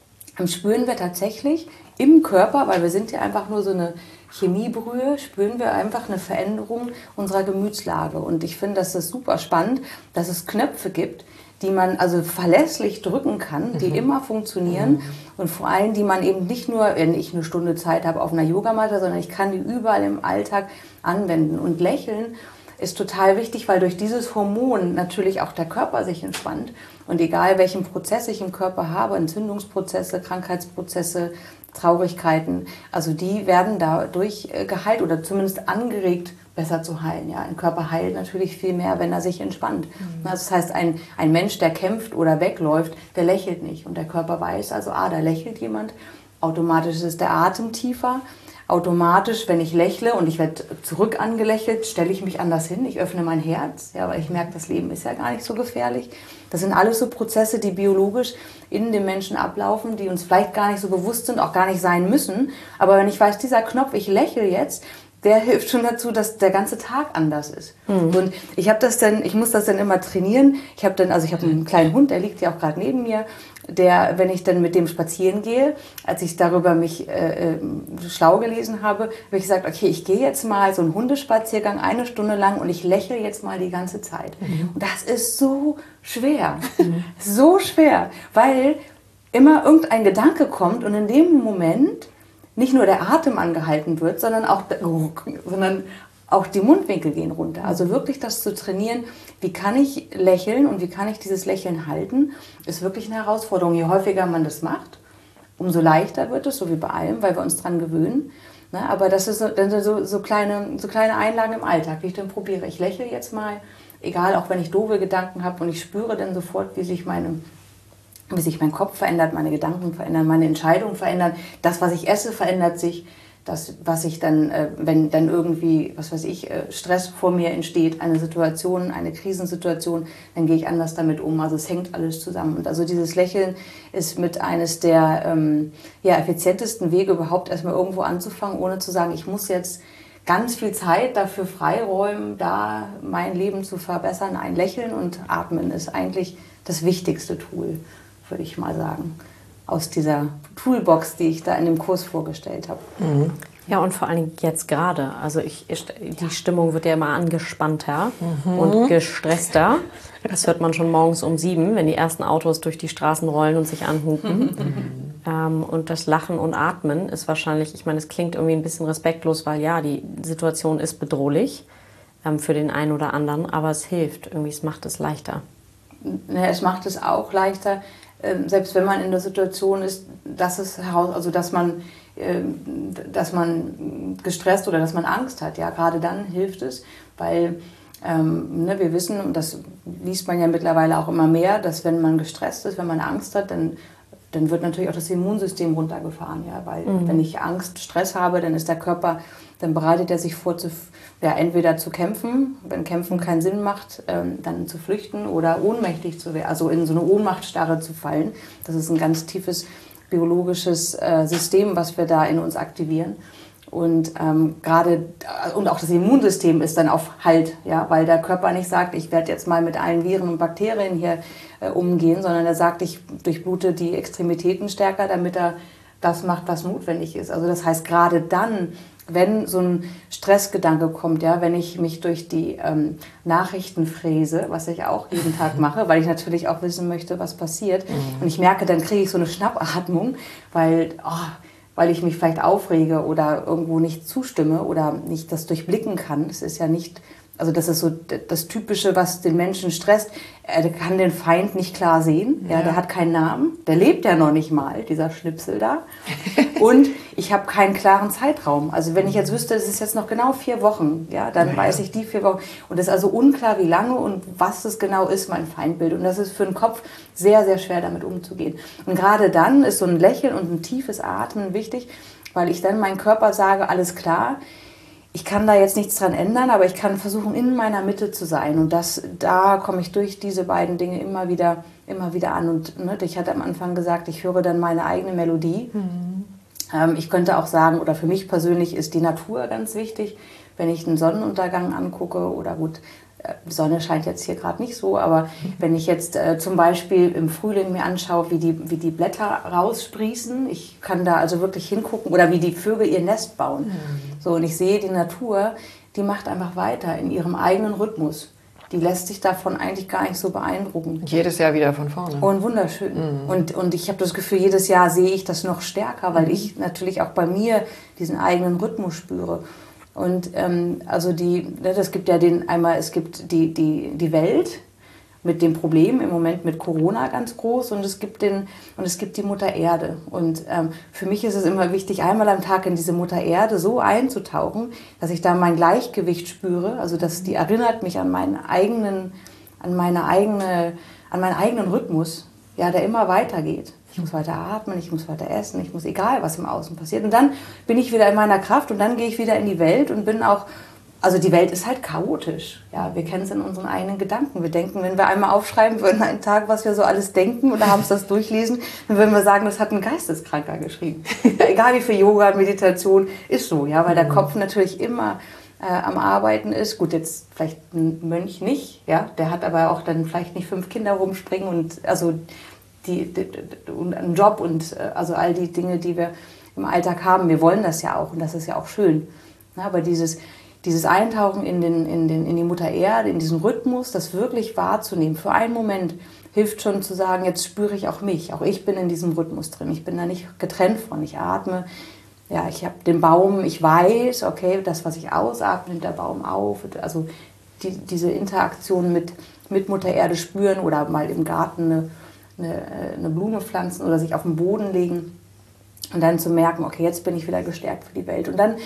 spüren wir tatsächlich im Körper, weil wir sind ja einfach nur so eine Chemiebrühe, spüren wir einfach eine Veränderung unserer Gemütslage. Und ich finde, das ist super spannend, dass es Knöpfe gibt, die man also verlässlich drücken kann, die mhm. immer funktionieren mhm. und vor allem, die man eben nicht nur, wenn ich eine Stunde Zeit habe auf einer Yogamatte, sondern ich kann die überall im Alltag anwenden. Und Lächeln ist total wichtig, weil durch dieses Hormon natürlich auch der Körper sich entspannt. Und egal welchen Prozess ich im Körper habe, Entzündungsprozesse, Krankheitsprozesse, Traurigkeiten, also die werden dadurch geheilt oder zumindest angeregt, besser zu heilen. Ja, ein Körper heilt natürlich viel mehr, wenn er sich entspannt. Mhm. Also das heißt, ein, ein Mensch, der kämpft oder wegläuft, der lächelt nicht. Und der Körper weiß also, ah, da lächelt jemand. Automatisch ist der Atem tiefer. Automatisch, wenn ich lächle und ich werde zurück angelächelt, stelle ich mich anders hin. Ich öffne mein Herz, ja, weil ich merke, das Leben ist ja gar nicht so gefährlich. Das sind alles so Prozesse, die biologisch in dem Menschen ablaufen, die uns vielleicht gar nicht so bewusst sind, auch gar nicht sein müssen. Aber wenn ich weiß, dieser Knopf, ich lächle jetzt, der hilft schon dazu, dass der ganze Tag anders ist. Mhm. Und ich habe das dann, ich muss das dann immer trainieren. Ich habe dann, also ich habe einen kleinen Hund, der liegt ja auch gerade neben mir, der, wenn ich dann mit dem spazieren gehe, als ich darüber mich äh, schlau gelesen habe, habe ich gesagt, okay, ich gehe jetzt mal so einen Hundespaziergang eine Stunde lang und ich lächle jetzt mal die ganze Zeit. Mhm. Und das ist so schwer, mhm. so schwer, weil immer irgendein Gedanke kommt und in dem Moment nicht nur der Atem angehalten wird, sondern auch, sondern auch die Mundwinkel gehen runter. Also wirklich das zu trainieren, wie kann ich lächeln und wie kann ich dieses Lächeln halten, ist wirklich eine Herausforderung. Je häufiger man das macht, umso leichter wird es, so wie bei allem, weil wir uns dran gewöhnen. Ne? Aber das ist so, so, so, kleine, so kleine Einlagen im Alltag, wie ich dann probiere. Ich lächle jetzt mal, egal, auch wenn ich doofe Gedanken habe und ich spüre dann sofort, wie sich meine wie sich mein Kopf verändert, meine Gedanken verändern, meine Entscheidungen verändern. Das, was ich esse, verändert sich. Das, was ich dann, äh, wenn dann irgendwie, was weiß ich, äh, Stress vor mir entsteht, eine Situation, eine Krisensituation, dann gehe ich anders damit um. Also es hängt alles zusammen. Und also dieses Lächeln ist mit eines der ähm, ja, effizientesten Wege, überhaupt erstmal irgendwo anzufangen, ohne zu sagen, ich muss jetzt ganz viel Zeit dafür freiräumen, da mein Leben zu verbessern. Ein Lächeln und Atmen ist eigentlich das wichtigste Tool, würde ich mal sagen, aus dieser Toolbox, die ich da in dem Kurs vorgestellt habe. Mhm. Ja, und vor allen Dingen jetzt gerade. Also ich, ich, die Stimmung wird ja immer angespannter mhm. und gestresster. Das hört man schon morgens um sieben, wenn die ersten Autos durch die Straßen rollen und sich anhupen. Mhm. Ähm, und das Lachen und Atmen ist wahrscheinlich, ich meine, es klingt irgendwie ein bisschen respektlos, weil ja, die Situation ist bedrohlich ähm, für den einen oder anderen, aber es hilft. Irgendwie, es macht es leichter. Ja, es macht es auch leichter, selbst wenn man in der Situation ist, dass es heraus, also dass man, dass man gestresst oder dass man Angst hat, ja, gerade dann hilft es, weil ähm, ne, wir wissen, und das liest man ja mittlerweile auch immer mehr, dass wenn man gestresst ist, wenn man Angst hat, dann dann wird natürlich auch das Immunsystem runtergefahren, ja, weil mhm. wenn ich Angst, Stress habe, dann ist der Körper, dann bereitet er sich vor, zu, ja, entweder zu kämpfen, wenn Kämpfen keinen Sinn macht, ähm, dann zu flüchten oder ohnmächtig zu werden, also in so eine Ohnmachtsstarre zu fallen. Das ist ein ganz tiefes biologisches äh, System, was wir da in uns aktivieren. Und ähm, gerade und auch das Immunsystem ist dann auf Halt, ja, weil der Körper nicht sagt, ich werde jetzt mal mit allen Viren und Bakterien hier äh, umgehen, sondern er sagt, ich durchblute die Extremitäten stärker, damit er das macht, was notwendig ist. Also das heißt, gerade dann, wenn so ein Stressgedanke kommt, ja, wenn ich mich durch die ähm, Nachrichten fräse, was ich auch jeden Tag mache, weil ich natürlich auch wissen möchte, was passiert. Mhm. Und ich merke, dann kriege ich so eine Schnappatmung, weil oh, weil ich mich vielleicht aufrege oder irgendwo nicht zustimme oder nicht das durchblicken kann. Das ist ja nicht, also das ist so das Typische, was den Menschen stresst. Er kann den Feind nicht klar sehen, ja. Ja, der hat keinen Namen, der lebt ja noch nicht mal, dieser Schnipsel da. Und ich habe keinen klaren Zeitraum. Also wenn ich jetzt wüsste, es ist jetzt noch genau vier Wochen, ja, dann ja, weiß ich die vier Wochen. Und es ist also unklar, wie lange und was das genau ist, mein Feindbild. Und das ist für den Kopf sehr, sehr schwer, damit umzugehen. Und gerade dann ist so ein Lächeln und ein tiefes Atmen wichtig, weil ich dann meinem Körper sage, alles klar, ich kann da jetzt nichts dran ändern, aber ich kann versuchen, in meiner Mitte zu sein. Und das, da komme ich durch diese beiden Dinge immer wieder, immer wieder an. Und ne, ich hatte am Anfang gesagt, ich höre dann meine eigene Melodie. Mhm. Ähm, ich könnte auch sagen, oder für mich persönlich ist die Natur ganz wichtig, wenn ich einen Sonnenuntergang angucke oder gut, die Sonne scheint jetzt hier gerade nicht so, aber wenn ich jetzt äh, zum Beispiel im Frühling mir anschaue, wie die, wie die Blätter raussprießen, ich kann da also wirklich hingucken, oder wie die Vögel ihr Nest bauen. Mhm. So, und ich sehe die Natur, die macht einfach weiter in ihrem eigenen Rhythmus. Die lässt sich davon eigentlich gar nicht so beeindrucken. Jedes Jahr wieder von vorne. Und wunderschön. Mhm. Und, und ich habe das Gefühl, jedes Jahr sehe ich das noch stärker, weil mhm. ich natürlich auch bei mir diesen eigenen Rhythmus spüre. Und ähm, also die, das gibt ja den einmal, es gibt die, die, die Welt mit dem Problem im Moment mit Corona ganz groß und es gibt den und es gibt die Mutter Erde. Und ähm, für mich ist es immer wichtig, einmal am Tag in diese Mutter Erde so einzutauchen, dass ich da mein Gleichgewicht spüre. Also dass die erinnert mich an meinen eigenen, an meine eigene, an meinen eigenen Rhythmus, ja, der immer weitergeht. Ich muss weiter atmen, ich muss weiter essen, ich muss, egal was im Außen passiert. Und dann bin ich wieder in meiner Kraft und dann gehe ich wieder in die Welt und bin auch, also die Welt ist halt chaotisch. Ja, wir kennen es in unseren eigenen Gedanken. Wir denken, wenn wir einmal aufschreiben würden, einen Tag, was wir so alles denken oder haben es das durchlesen, dann würden wir sagen, das hat ein Geisteskranker geschrieben. Ja, egal wie viel Yoga, Meditation, ist so, ja, weil der Kopf natürlich immer äh, am Arbeiten ist. Gut, jetzt vielleicht ein Mönch nicht, ja, der hat aber auch dann vielleicht nicht fünf Kinder rumspringen und also Die, die, und einen Job und also all die Dinge, die wir im Alltag haben. Wir wollen das ja auch und das ist ja auch schön. Ja, aber dieses, dieses Eintauchen in, den, in, den, in die Mutter Erde, in diesen Rhythmus, das wirklich wahrzunehmen, für einen Moment hilft schon zu sagen, jetzt spüre ich auch mich. Auch ich bin in diesem Rhythmus drin. Ich bin da nicht getrennt von. Ich atme. Ja, ich habe den Baum, ich weiß, okay, das, was ich ausatme, nimmt der Baum auf. Also die, diese Interaktion mit, mit Mutter Erde spüren oder mal im Garten eine Eine, eine Blume pflanzen oder sich auf den Boden legen und dann zu merken, okay, jetzt bin ich wieder gestärkt für die Welt. Und dann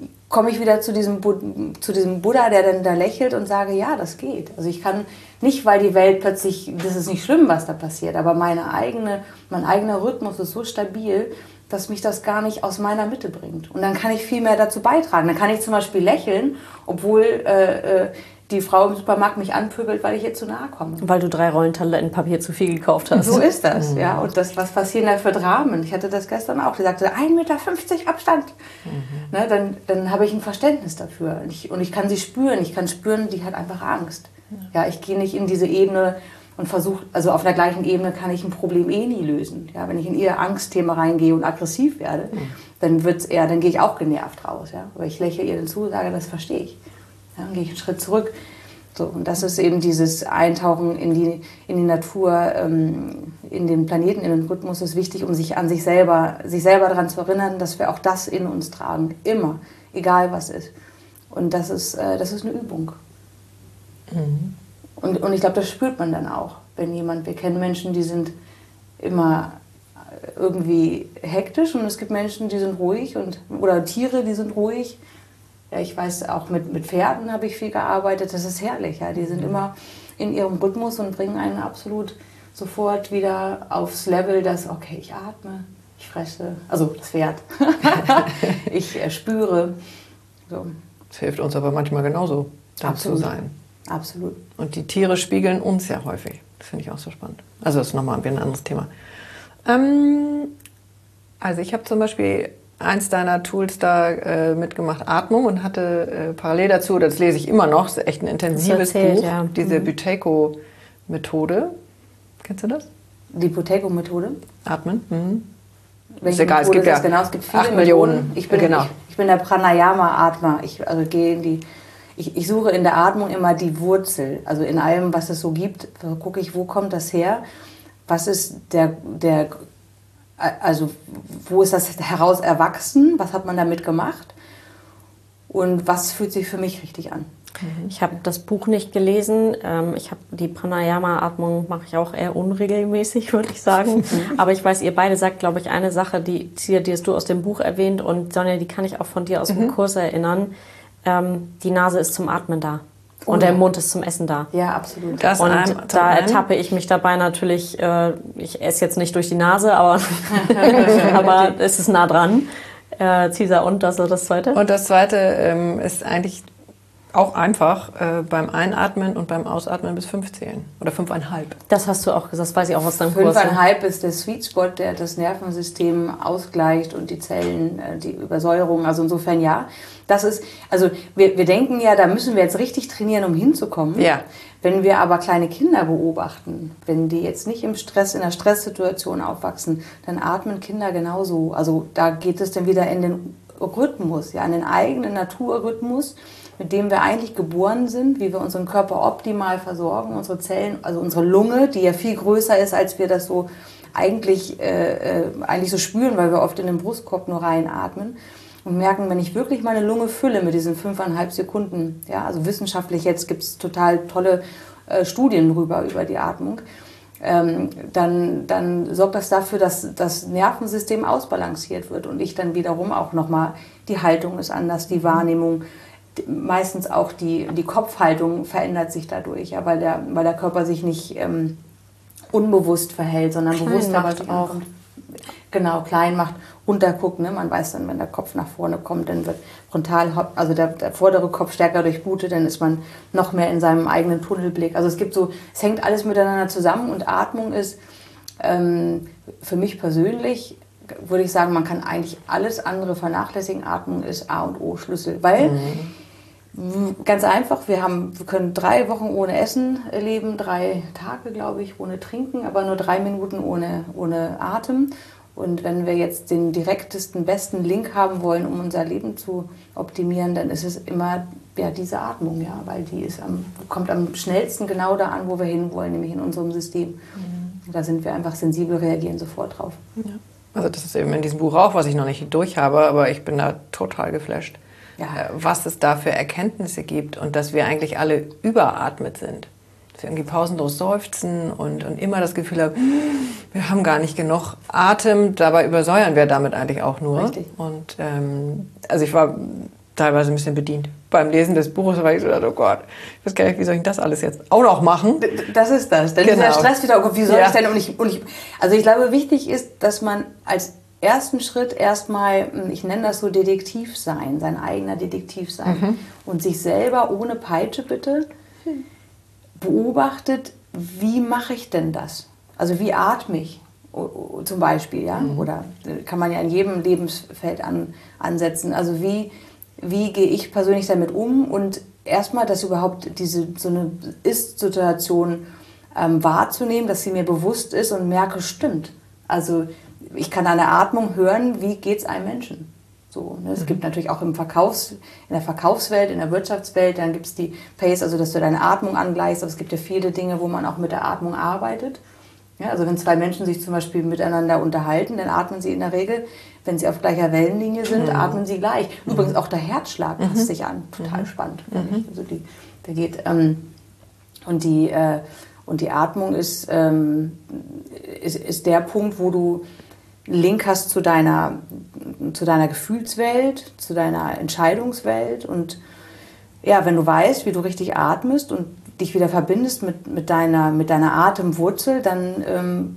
komme ich wieder zu diesem, Bu- zu diesem Buddha, der dann da lächelt und sage, ja, das geht. Also ich kann nicht, weil die Welt plötzlich, das ist nicht schlimm, was da passiert, aber meine eigene, mein eigener Rhythmus ist so stabil, dass mich das gar nicht aus meiner Mitte bringt. Und dann kann ich viel mehr dazu beitragen. Dann kann ich zum Beispiel lächeln, obwohl äh, äh, die Frau im Supermarkt mich anpöbelt, weil ich ihr zu nahe komme. Weil du drei Rollen Toilettenpapier zu viel gekauft hast. So ist das, mhm. ja. Und das, was passieren da für Dramen? Ich hatte das gestern auch. Die sagte, ein Meter fünfzig Abstand. Mhm. Ne, dann dann habe ich ein Verständnis dafür. Und ich, und ich kann sie spüren. Ich kann spüren, die hat einfach Angst. Ja, ich gehe nicht in diese Ebene und versuche, also auf der gleichen Ebene kann ich ein Problem eh nie lösen. Ja, wenn ich in ihr Angstthema reingehe und aggressiv werde, mhm. dann wird's eher, dann gehe ich auch genervt raus. Ja. Aber ich lächle ihr dann zu und sage, das verstehe ich. Ja, dann gehe ich einen Schritt zurück. So, und das ist eben dieses Eintauchen in die, in die Natur, ähm, in den Planeten, in den Rhythmus ist wichtig, um sich an sich selber, sich selber daran zu erinnern, dass wir auch das in uns tragen. Immer. Egal was ist. Und das ist, äh, das ist eine Übung. Mhm. Und, und ich glaube, das spürt man dann auch. Wenn jemand, wir kennen Menschen, die sind immer irgendwie hektisch und es gibt Menschen, die sind ruhig und, oder Tiere, die sind ruhig. Ja, ich weiß, auch mit, mit Pferden habe ich viel gearbeitet. Das ist herrlich. Ja. Die sind immer in ihrem Rhythmus und bringen einen absolut sofort wieder aufs Level, dass, okay, ich atme, ich fresse, also das Pferd, ich äh, spüre. So. Das hilft uns aber manchmal genauso, da zu sein. Absolut. Und die Tiere spiegeln uns ja häufig. Das finde ich auch so spannend. Also das ist nochmal ein anderes Thema. Ähm, also ich habe zum Beispiel eins deiner Tools da äh, mitgemacht, Atmung, und hatte äh, parallel dazu, das lese ich immer noch, das ist echt ein intensives erzählt, Buch, ja. diese mhm. Buteyko-Methode. Kennst du das? Die Buteyko-Methode? Atmen. Mhm. Welche ist egal, Methode es gibt ist ja das genau? Es gibt viele acht Millionen. Ich bin, genau. ich, ich bin der Pranayama-Atmer. Ich, also gehe in die, ich, ich suche in der Atmung immer die Wurzel. Also in allem, was es so gibt, gucke ich, wo kommt das her? Was ist der, der also wo ist das heraus erwachsen? Was hat man damit gemacht? Und was fühlt sich für mich richtig an? Ich habe das Buch nicht gelesen. Ich habe die Pranayama-Atmung, mache ich auch eher unregelmäßig, würde ich sagen. Aber ich weiß, ihr beide sagt, glaube ich, eine Sache, die, die hast du aus dem Buch erwähnt, und Sonja, die kann ich auch von dir aus dem mhm. Kurs erinnern. Die Nase ist zum Atmen da. Und oh, der Mund ist zum Essen da. Ja, absolut. Das und einem, da ertappe ich mich dabei natürlich, äh, ich esse jetzt nicht durch die Nase, aber, aber es ist nah dran. Äh, Cesar, und das ist das Zweite? Und das Zweite ähm, ist eigentlich auch einfach, äh, beim Einatmen und beim Ausatmen bis fünf zählen. Oder fünfeinhalb. Das hast du auch gesagt, das weiß ich auch aus deinem Kurs. Fünfeinhalb ist der Sweet Spot, der das Nervensystem ausgleicht und die Zellen, äh, die Übersäuerung. Also insofern ja. Das ist, also wir, wir denken ja, da müssen wir jetzt richtig trainieren, um hinzukommen. Ja. Wenn wir aber kleine Kinder beobachten, wenn die jetzt nicht im Stress, in einer Stresssituation aufwachsen, dann atmen Kinder genauso. Also da geht es dann wieder in den Rhythmus, ja, in den eigenen Naturrhythmus, mit dem wir eigentlich geboren sind, wie wir unseren Körper optimal versorgen, unsere Zellen, also unsere Lunge, die ja viel größer ist, als wir das so eigentlich, äh, eigentlich so spüren, weil wir oft in den Brustkorb nur reinatmen. Und merken, wenn ich wirklich meine Lunge fülle mit diesen fünfeinhalb Sekunden, ja, also wissenschaftlich jetzt gibt es total tolle äh, Studien drüber, über die Atmung, ähm, dann, dann sorgt das dafür, dass das Nervensystem ausbalanciert wird und ich dann wiederum auch nochmal, die Haltung ist anders, die Wahrnehmung, die, meistens auch die, die Kopfhaltung verändert sich dadurch, ja, weil, der, weil der Körper sich nicht ähm, unbewusst verhält, sondern klein bewusst macht auch. Ankommt. Genau, klein macht, runterguckt. Ne? Man weiß dann, wenn der Kopf nach vorne kommt, dann wird frontal, also der, der vordere Kopf stärker durchblutet, dann ist man noch mehr in seinem eigenen Tunnelblick. Also es gibt so, es hängt alles miteinander zusammen und Atmung ist ähm, für mich persönlich, würde ich sagen, man kann eigentlich alles andere vernachlässigen. Atmung ist A und O Schlüssel, weil mhm. ganz einfach, wir, haben, wir können drei Wochen ohne Essen leben, drei Tage, glaube ich, ohne Trinken, aber nur drei Minuten ohne, ohne Atem. Und wenn wir jetzt den direktesten, besten Link haben wollen, um unser Leben zu optimieren, dann ist es immer ja, diese Atmung, ja, weil die ist am, kommt am schnellsten genau da an, wo wir hinwollen, nämlich in unserem System. Mhm. Da sind wir einfach sensibel, reagieren sofort drauf. Ja. Also das ist eben in diesem Buch auch, was ich noch nicht durch habe, aber ich bin da total geflasht, ja. was es da für Erkenntnisse gibt und dass wir eigentlich alle überatmet sind. Dass wir irgendwie pausenlos seufzen und, und immer das Gefühl haben, wir haben gar nicht genug Atem, dabei übersäuern wir damit eigentlich auch nur. Richtig. Und ähm, also ich war teilweise ein bisschen bedient beim Lesen des Buches, weil ich so dachte, oh Gott, ich weiß gar nicht, wie soll ich das alles jetzt auch noch machen? Das ist das. Dann genau. ist der Stress wieder, oh, wie soll ja. ich denn? Und ich, und ich, also ich glaube, wichtig ist, dass man als ersten Schritt erstmal, ich nenne das so Detektiv sein, sein eigener Detektiv sein mhm. und sich selber ohne Peitsche bitte beobachtet, wie mache ich denn das? Also wie atme ich zum Beispiel, ja? Mhm. Oder kann man ja in jedem Lebensfeld an, ansetzen. Also wie Wie gehe ich persönlich damit um und erstmal, dass überhaupt diese so eine Ist-Situation ähm, wahrzunehmen, dass sie mir bewusst ist und merke, stimmt. Also ich kann an der Atmung hören, wie geht es einem Menschen. So, ne? Es mhm. gibt natürlich auch im Verkaufs-, in der Verkaufswelt, in der Wirtschaftswelt, dann gibt es die Pace, also dass du deine Atmung angleichst, aber es gibt ja viele Dinge, wo man auch mit der Atmung arbeitet. Ja, also wenn zwei Menschen sich zum Beispiel miteinander unterhalten, dann atmen sie in der Regel, wenn sie auf gleicher Wellenlinie sind, mhm. atmen sie gleich. Übrigens auch der Herzschlag passt mhm. sich an. Total mhm. spannend. Mhm. Also die, der geht, ähm, und, die, äh, und die Atmung ist, ähm, ist, ist der Punkt, wo du einen Link hast zu deiner, zu deiner Gefühlswelt, zu deiner Entscheidungswelt. Und ja, wenn du weißt, wie du richtig atmest und dich wieder verbindest mit, mit, deiner, mit deiner Atemwurzel, dann, ähm,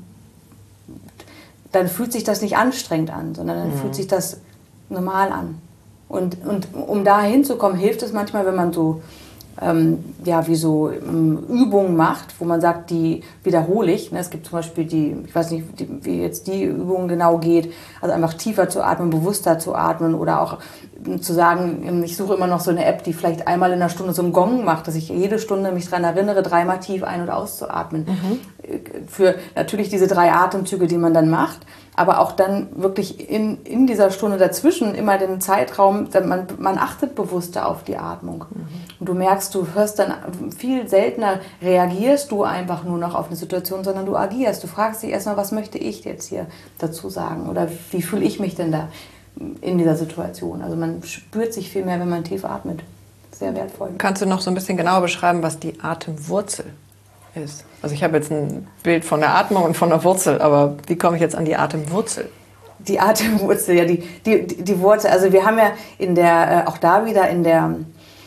dann fühlt sich das nicht anstrengend an, sondern dann mhm. fühlt sich das normal an. Und, und um da hinzukommen, hilft es manchmal, wenn man so, ähm, ja, wie so ähm, Übungen macht, wo man sagt, die wiederhole ich. Ne? Es gibt zum Beispiel die, ich weiß nicht, die, wie jetzt die Übung genau geht, also einfach tiefer zu atmen, bewusster zu atmen oder auch zu sagen, ich suche immer noch so eine App, die vielleicht einmal in der Stunde so einen Gong macht, dass ich jede Stunde mich daran erinnere, dreimal tief ein- und auszuatmen. Mhm. Für natürlich diese drei Atemzüge, die man dann macht, aber auch dann wirklich in, in dieser Stunde dazwischen immer den Zeitraum, man, man achtet bewusster auf die Atmung. Mhm. Und du merkst, du hörst dann viel seltener, reagierst du einfach nur noch auf eine Situation, sondern du agierst. Du fragst dich erstmal, was möchte ich jetzt hier dazu sagen oder wie fühle ich mich denn da in dieser Situation. Also man spürt sich viel mehr, wenn man tief atmet. Sehr wertvoll. Kannst du noch so ein bisschen genauer beschreiben, was die Atemwurzel ist? Also ich habe jetzt ein Bild von der Atmung und von der Wurzel, aber wie komme ich jetzt an die Atemwurzel? Die Atemwurzel, ja, die, die, die, die Wurzel. Also wir haben ja in der, auch da wieder in der,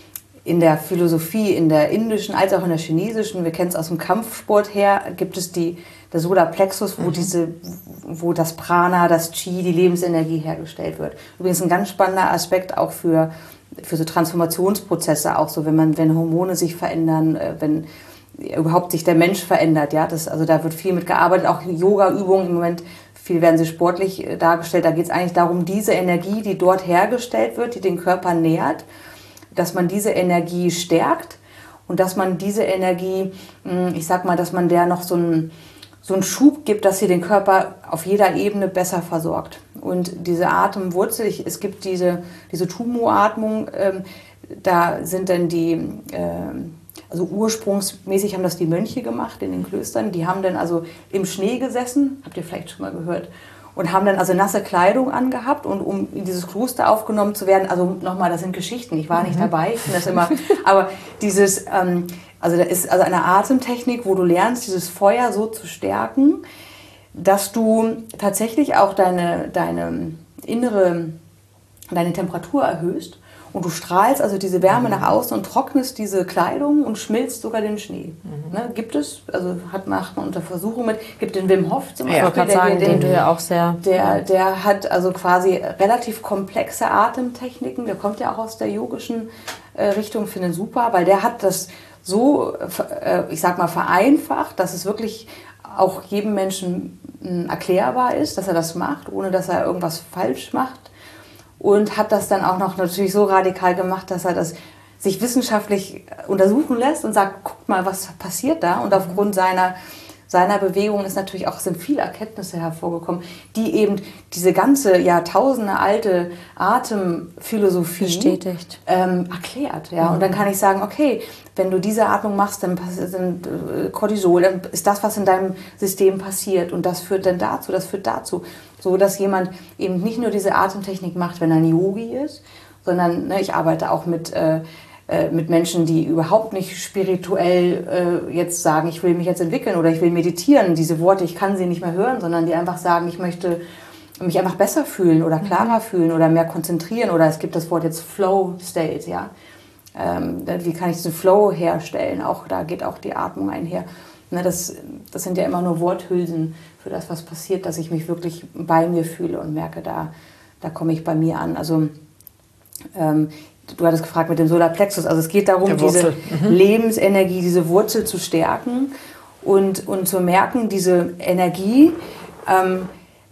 in der Philosophie, in der indischen als auch in der chinesischen, wir kennen es aus dem Kampfsport her, gibt es die der Solarplexus, wo, mhm. diese, wo das Prana, das Qi, die Lebensenergie hergestellt wird. Übrigens ein ganz spannender Aspekt auch für, für so Transformationsprozesse, auch so, wenn, man, wenn Hormone sich verändern, wenn überhaupt sich der Mensch verändert. Ja? Das, also da wird viel mit gearbeitet, auch Yoga-Übungen im Moment, viel werden sie sportlich dargestellt. Da geht es eigentlich darum, diese Energie, die dort hergestellt wird, die den Körper nährt, dass man diese Energie stärkt und dass man diese Energie, ich sag mal, dass man der noch so ein so einen Schub gibt, dass sie den Körper auf jeder Ebene besser versorgt. Und diese Atemwurzel, ich, es gibt diese, diese Tumo-Atmung, ähm, da sind dann die, ähm, also ursprungsmäßig haben das die Mönche gemacht in den Klöstern, die haben dann also im Schnee gesessen, habt ihr vielleicht schon mal gehört, und haben dann also nasse Kleidung angehabt und um in dieses Kloster aufgenommen zu werden, also nochmal, das sind Geschichten, ich war nicht dabei, ich finde das immer, aber dieses, ähm, also da ist also eine Atemtechnik, wo du lernst, dieses Feuer so zu stärken, dass du tatsächlich auch deine, deine innere, deine Temperatur erhöhst und du strahlst also diese Wärme mhm. nach außen und trocknest diese Kleidung und schmilzt sogar den Schnee. Mhm. Ne, gibt es, also hat macht man unter Versuchung mit, gibt den Wim Hof zum Beispiel, ja, der, sagen, den, den du ja auch sehr... Der, der hat also quasi relativ komplexe Atemtechniken, der kommt ja auch aus der yogischen äh, Richtung, finde ich super, weil der hat das so, äh, ich sag mal, vereinfacht, dass es wirklich auch jedem Menschen mh, erklärbar ist, dass er das macht, ohne dass er irgendwas falsch macht. Und hat das dann auch noch natürlich so radikal gemacht, dass er das sich wissenschaftlich untersuchen lässt und sagt, guckt mal, was passiert da. Und aufgrund seiner, seiner Bewegung ist natürlich auch, sind viele Erkenntnisse hervorgekommen, die eben diese ganze Jahrtausende alte Atemphilosophie bestätigt, ähm, erklärt. Ja? Mhm. Und dann kann ich sagen, okay, wenn du diese Atmung machst, dann passiert dann, äh, Cortisol, dann ist das, was in deinem System passiert. Und das führt dann dazu, das führt dazu. So, dass jemand eben nicht nur diese Atemtechnik macht, wenn er ein Yogi ist, sondern ne, ich arbeite auch mit, äh, äh, mit Menschen, die überhaupt nicht spirituell äh, jetzt sagen, ich will mich jetzt entwickeln oder ich will meditieren. Diese Worte, ich kann sie nicht mehr hören, sondern die einfach sagen, ich möchte mich einfach besser fühlen oder klarer mhm. fühlen oder mehr konzentrieren. Oder es gibt das Wort jetzt Flow State, ja. Ähm, wie kann ich diesen Flow herstellen? Auch da geht auch die Atmung einher. Ne, das, das sind ja immer nur Worthülsen für das, was passiert, dass ich mich wirklich bei mir fühle und merke, da, da komme ich bei mir an. Also ähm, du hattest gefragt mit dem Solarplexus. Also es geht darum, diese mhm. Lebensenergie, diese Wurzel zu stärken und, und zu merken, diese Energie, ähm,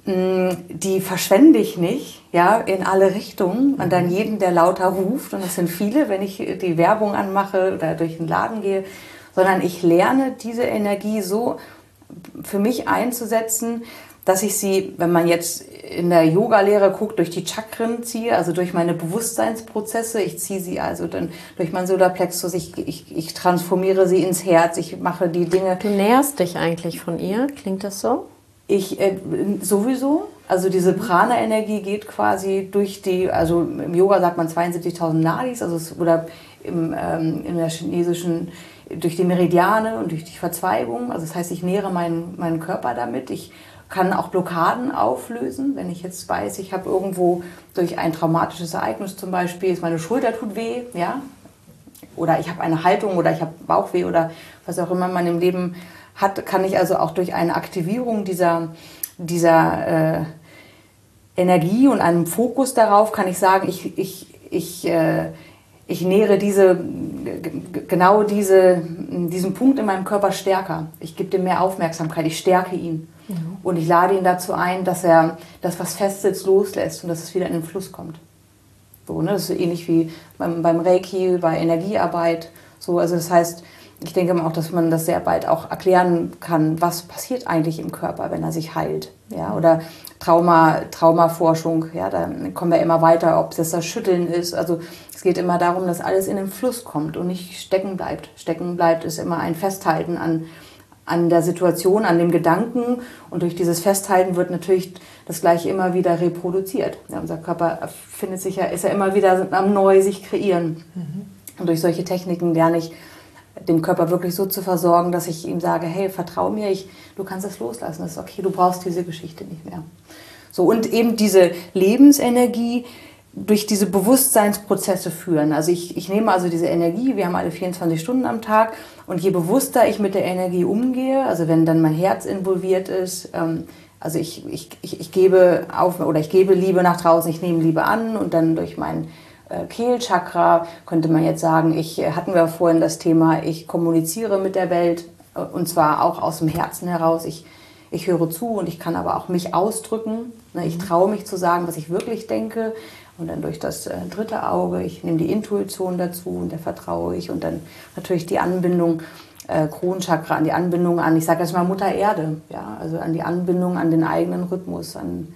die verschwende ich nicht, ja, in alle Richtungen und dann jeden, der lauter ruft, und das sind viele, wenn ich die Werbung anmache oder durch den Laden gehe, sondern ich lerne diese Energie so für mich einzusetzen, dass ich sie, wenn man jetzt in der Yoga-Lehre guckt, durch die Chakren ziehe, also durch meine Bewusstseinsprozesse, ich ziehe sie also dann durch meinen Solarplexus, ich, ich, ich transformiere sie ins Herz, ich mache die Dinge. Du näherst dich eigentlich von ihr, klingt das so? Ich äh, sowieso, also diese Prana-Energie geht quasi durch die, also im Yoga sagt man zweiundsiebzigtausend Nadis, also es, oder im, ähm, in der chinesischen, durch die Meridiane und durch die Verzweigung, also das heißt, ich nähere meinen, meinen Körper damit, ich kann auch Blockaden auflösen, wenn ich jetzt weiß, ich habe irgendwo durch ein traumatisches Ereignis zum Beispiel, ist meine Schulter tut weh, ja, oder ich habe eine Haltung oder ich habe Bauchweh oder was auch immer man im Leben hat, kann ich also auch durch eine Aktivierung dieser, dieser äh, Energie und einem Fokus darauf, kann ich sagen, ich, ich, ich, äh, ich nähere diese, genau diese, diesen Punkt in meinem Körper stärker. Ich gebe dem mehr Aufmerksamkeit, ich stärke ihn. Mhm. Und ich lade ihn dazu ein, dass er das, was festsitzt, loslässt und dass es wieder in den Fluss kommt. So, ne? Das ist so ähnlich wie beim, beim Reiki, bei Energiearbeit. So, also das heißt, ich denke auch, dass man das sehr bald auch erklären kann, was passiert eigentlich im Körper, wenn er sich heilt. Ja? Oder Trauma, Traumaforschung, ja? Da kommen wir immer weiter, ob das das Schütteln ist. Also es geht immer darum, dass alles in den Fluss kommt und nicht stecken bleibt. Stecken bleibt ist immer ein Festhalten an, an der Situation, an dem Gedanken. Und durch dieses Festhalten wird natürlich das Gleiche immer wieder reproduziert. Ja, unser Körper findet sich ja, ist ja immer wieder am Neu sich kreieren. Mhm. Und durch solche Techniken lerne ich, den Körper wirklich so zu versorgen, dass ich ihm sage, hey, vertrau mir, ich, du kannst es loslassen, das ist okay, du brauchst diese Geschichte nicht mehr. So, und eben diese Lebensenergie durch diese Bewusstseinsprozesse führen. Also ich, ich nehme also diese Energie, wir haben alle vierundzwanzig Stunden am Tag, und je bewusster ich mit der Energie umgehe, also wenn dann mein Herz involviert ist, ähm, also ich, ich, ich, ich gebe auf, oder ich gebe Liebe nach draußen, ich nehme Liebe an, und dann durch mein Kehlchakra könnte man jetzt sagen, ich hatten wir vorhin das Thema, ich kommuniziere mit der Welt, und zwar auch aus dem Herzen heraus. Ich, ich höre zu und ich kann aber auch mich ausdrücken. Ich traue mich zu sagen, was ich wirklich denke, und dann durch das dritte Auge, ich nehme die Intuition dazu und der vertraue ich, und dann natürlich die Anbindung, äh, Kronchakra, an die Anbindung an, ich sage jetzt mal Mutter Erde, ja, also an die Anbindung an den eigenen Rhythmus, an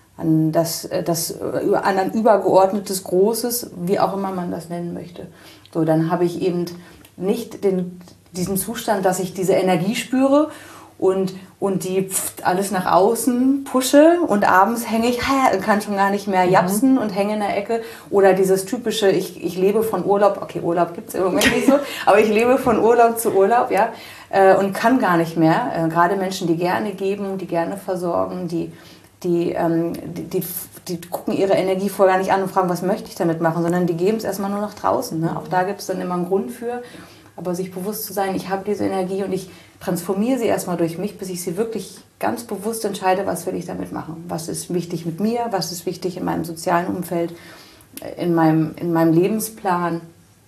an das, das, an ein übergeordnetes Großes, wie auch immer man das nennen möchte. So, dann habe ich eben nicht den, diesen Zustand, dass ich diese Energie spüre und, und die pft, alles nach außen pushe, und abends hänge ich, kann schon gar nicht mehr japsen mhm. und hänge in der Ecke. Oder dieses typische, ich, ich lebe von Urlaub, okay, Urlaub gibt es im Moment nicht so, aber ich lebe von Urlaub zu Urlaub, ja, und kann gar nicht mehr. Gerade Menschen, die gerne geben, die gerne versorgen, die Die, ähm, die, die, die gucken ihre Energie vorher gar nicht an und fragen, was möchte ich damit machen, sondern die geben es erstmal nur nach draußen. Ne? Auch da gibt es dann immer einen Grund für. Aber sich bewusst zu sein, ich habe diese Energie und ich transformiere sie erstmal durch mich, bis ich sie wirklich ganz bewusst entscheide, was will ich damit machen. Was ist wichtig mit mir, was ist wichtig in meinem sozialen Umfeld, in meinem, in meinem Lebensplan.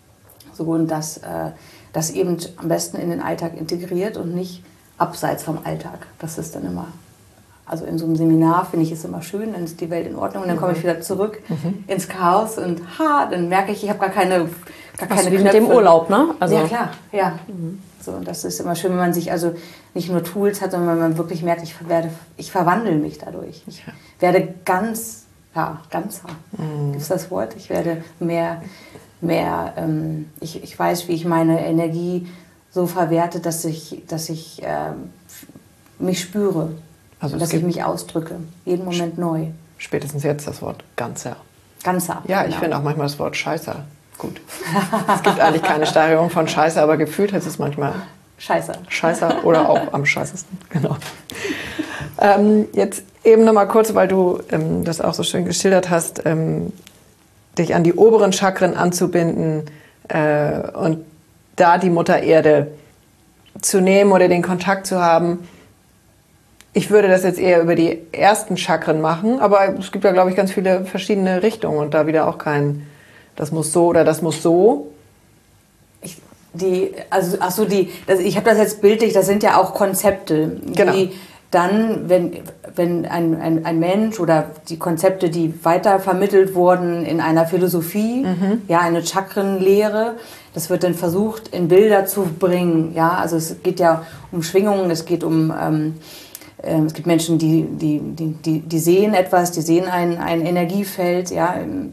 So, und das, äh, das eben am besten in den Alltag integriert und nicht abseits vom Alltag. Das ist dann immer... Also in so einem Seminar finde ich es immer schön, dann ist die Welt in Ordnung, und dann komme ich wieder zurück mhm. ins Chaos, und ha, dann merke ich, ich habe gar keine, gar keine also wie mit dem Urlaub, ne? Also ja, klar, ja. Mhm. So, und das ist immer schön, wenn man sich also nicht nur Tools hat, sondern wenn man wirklich merkt, ich werde, ich verwandle mich dadurch. Ich ja. werde ganz, ja, ganzer. Mhm. Gibt es das Wort? Ich werde mehr, mehr, ähm, ich, ich weiß, wie ich meine Energie so verwerte, dass ich, dass ich ähm, mich spüre. Also dass ich mich ausdrücke, jeden Moment neu. Spätestens jetzt das Wort Ganzer. Ganzer. Ja, genau. Ich finde auch manchmal das Wort Scheißer gut. Es gibt eigentlich keine Steigerung von Scheiße, aber gefühlt heißt es manchmal Scheißer. Scheißer oder auch am scheißesten. Genau. ähm, jetzt eben noch mal kurz, weil du ähm, das auch so schön geschildert hast, ähm, dich an die oberen Chakren anzubinden äh, und da die Mutter Erde zu nehmen oder den Kontakt zu haben. Ich würde das jetzt eher über die ersten Chakren machen, aber es gibt ja, glaube ich, ganz viele verschiedene Richtungen und da wieder auch kein, das muss so oder das muss so. Ich, die, also, ach so, die, das, ich habe das jetzt bildlich, das sind ja auch Konzepte, Genau. die dann, wenn, wenn ein, ein, ein Mensch oder die Konzepte, die weiter vermittelt wurden in einer Philosophie, mhm. ja, eine Chakrenlehre, das wird dann versucht, in Bilder zu bringen. Ja, also es geht ja um Schwingungen, es geht um, ähm, äh, es gibt Menschen, die, die, die, die, die sehen etwas, die sehen ein, ein Energiefeld, ja,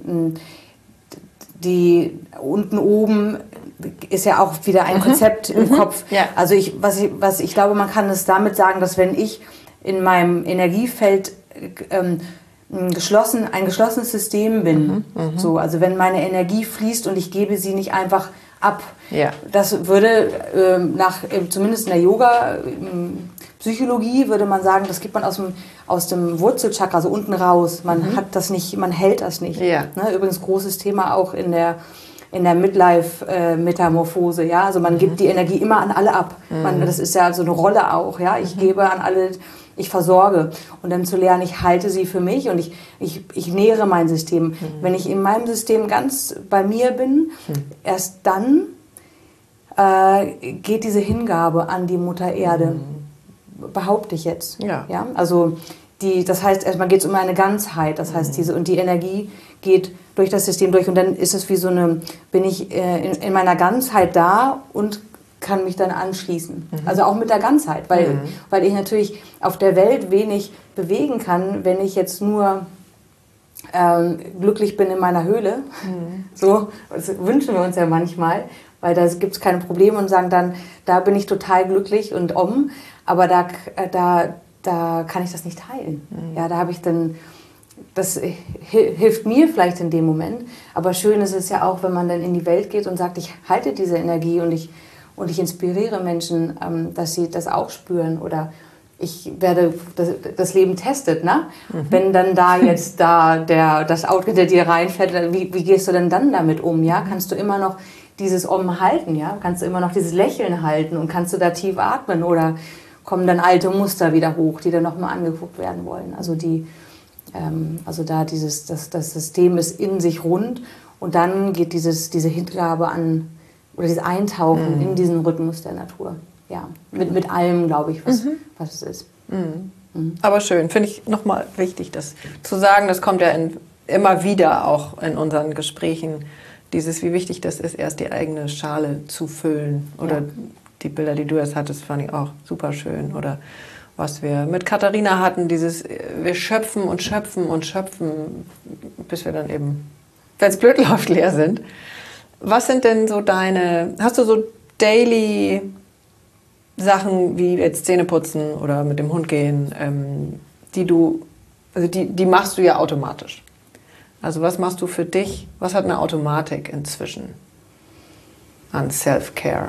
die unten oben ist ja auch wieder ein Konzept mhm. im Kopf. Ja. Also ich, was ich, was ich glaube, man kann es damit sagen, dass wenn ich in meinem Energiefeld ähm, geschlossen, ein geschlossenes System bin, mhm. Mhm. so, also wenn meine Energie fließt und ich gebe sie nicht einfach ab, ja. das würde äh, nach, zumindest in der Yoga, Psychologie würde man sagen, das gibt man aus dem, aus dem Wurzelchakra, also unten raus. Man mhm. hat das nicht, man hält das nicht. Ja. Ne? Übrigens großes Thema auch in der in der Midlife-Metamorphose, ja, also man mhm. gibt die Energie immer an alle ab. Mhm. Man, das ist ja so eine Rolle auch, ja, ich mhm. gebe an alle, ich versorge und dann zu lernen, ich halte sie für mich und ich, ich, ich nähere mein System. Mhm. Wenn ich in meinem System ganz bei mir bin, mhm. erst dann äh, geht diese Hingabe an die Mutter Erde, mhm. behaupte ich jetzt. Ja. Ja? Also die, das heißt, erstmal geht es um eine Ganzheit, das heißt, diese, und die Energie geht durch das System durch und dann ist es wie so eine, bin ich äh, in, in meiner Ganzheit da und kann mich dann anschließen. Mhm. Also auch mit der Ganzheit, weil, mhm. weil ich natürlich auf der Welt wenig bewegen kann, wenn ich jetzt nur ähm, glücklich bin in meiner Höhle. Mhm. So, das wünschen wir uns ja manchmal, weil da gibt es keine Probleme und sagen dann, da bin ich total glücklich und om, aber da, da, da kann ich das nicht teilen. Mhm. Ja, da habe ich dann, das hilft mir vielleicht in dem Moment, aber schön ist es ja auch, wenn man dann in die Welt geht und sagt, ich halte diese Energie und ich, und ich inspiriere Menschen, dass sie das auch spüren oder ich werde, das, das Leben testet, ne? Mhm. Wenn dann da jetzt da der, das Auto hinter dir reinfährt, wie, wie gehst du denn dann damit um, ja? Kannst du immer noch dieses Om halten, ja? Kannst du immer noch dieses Lächeln halten und kannst du da tief atmen oder kommen dann alte Muster wieder hoch, die dann nochmal angeguckt werden wollen? Also die, ähm, also da dieses, das, das System ist in sich rund und dann geht dieses, diese Hingabe an, oder dieses Eintauchen mhm. in diesen Rhythmus der Natur. Ja, mit, mit allem, glaube ich, was, mhm. was es ist. Mhm. Mhm. Aber schön, finde ich nochmal wichtig, das zu sagen. Das kommt ja in, immer wieder auch in unseren Gesprächen, dieses, wie wichtig das ist, erst die eigene Schale zu füllen. Oder ja. die Bilder, die du jetzt hattest, fand ich auch super schön. Oder was wir mit Katharina hatten, dieses, wir schöpfen und schöpfen und schöpfen, bis wir dann eben, wenn es blöd läuft, leer sind. Was sind denn so deine, hast du so daily Sachen wie jetzt Zähne putzen oder mit dem Hund gehen, ähm, die du, also die, die machst du ja automatisch. Also was machst du für dich, was hat eine Automatik inzwischen an Self-Care?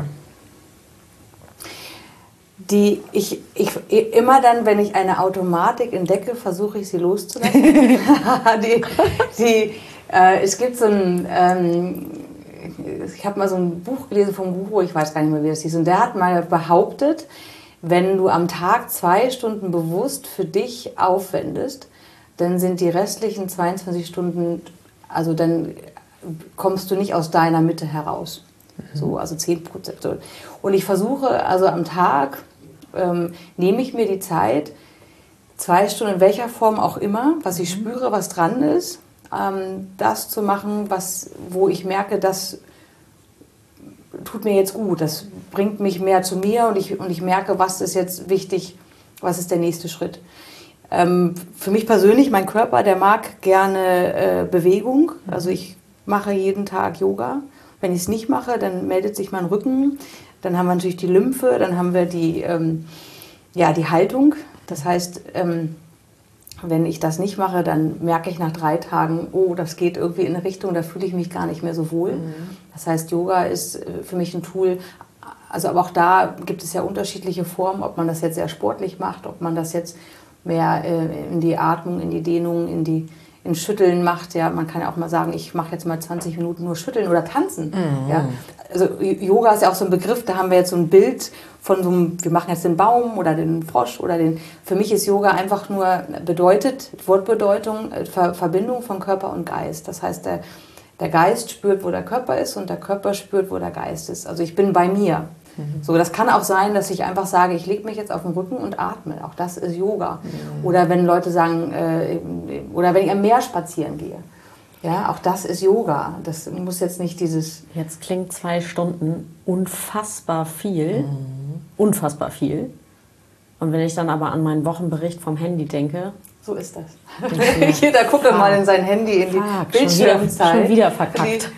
Die, ich, ich, immer dann, wenn ich eine Automatik entdecke, versuche ich sie loszulassen. die, die, äh, es gibt so ein, ähm, ich habe mal so ein Buch gelesen vom Guru, ich weiß gar nicht mehr, wie das hieß, und der hat mal behauptet, wenn du am Tag zwei Stunden bewusst für dich aufwendest, dann sind die restlichen zweiundzwanzig Stunden, also dann kommst du nicht aus deiner Mitte heraus. Mhm. So, also zehn Prozent. Und ich versuche, also am Tag ähm, nehme ich mir die Zeit, zwei Stunden, in welcher Form auch immer, was ich spüre, was dran ist, ähm, das zu machen, was, wo ich merke, das tut mir jetzt gut, das bringt mich mehr zu mir und ich, und ich merke, was ist jetzt wichtig, was ist der nächste Schritt. Ähm, für mich persönlich, mein Körper, der mag gerne äh, Bewegung, also ich mache jeden Tag Yoga. Wenn ich es nicht mache, dann meldet sich mein Rücken, dann haben wir natürlich die Lymphe, dann haben wir die, ähm, ja, die Haltung, das heißt, ähm, wenn ich das nicht mache, dann merke ich nach drei Tagen, oh, das geht irgendwie in eine Richtung, da fühle ich mich gar nicht mehr so wohl. Mhm. Das heißt, Yoga ist für mich ein Tool, also aber auch da gibt es ja unterschiedliche Formen, ob man das jetzt sehr sportlich macht, ob man das jetzt mehr äh, in die Atmung, in die Dehnung, in die in Schütteln macht. Ja, man kann ja auch mal sagen, ich mache jetzt mal zwanzig Minuten nur Schütteln oder Tanzen. Mhm. Ja, also Yoga ist ja auch so ein Begriff, da haben wir jetzt so ein Bild von so einem, wir machen jetzt den Baum oder den Frosch oder den, für mich ist Yoga einfach nur bedeutet, Wortbedeutung, Ver, Verbindung von Körper und Geist. Das heißt, der, der Geist spürt, wo der Körper ist und der Körper spürt, wo der Geist ist. Also ich bin bei mir. Mhm. So, das kann auch sein, dass ich einfach sage, ich lege mich jetzt auf den Rücken und atme. Auch das ist Yoga. Mhm. Oder wenn Leute sagen, äh, oder wenn ich am Meer spazieren gehe. Ja, auch das ist Yoga. Das muss jetzt nicht dieses... Jetzt klingt zwei Stunden unfassbar viel. Mhm. Unfassbar viel. Und wenn ich dann aber an meinen Wochenbericht vom Handy denke... So ist das. Jeder guckt doch mal in sein Handy, in die Fuck, Bildschirmzeit. Schon wieder, schon wieder verkackt.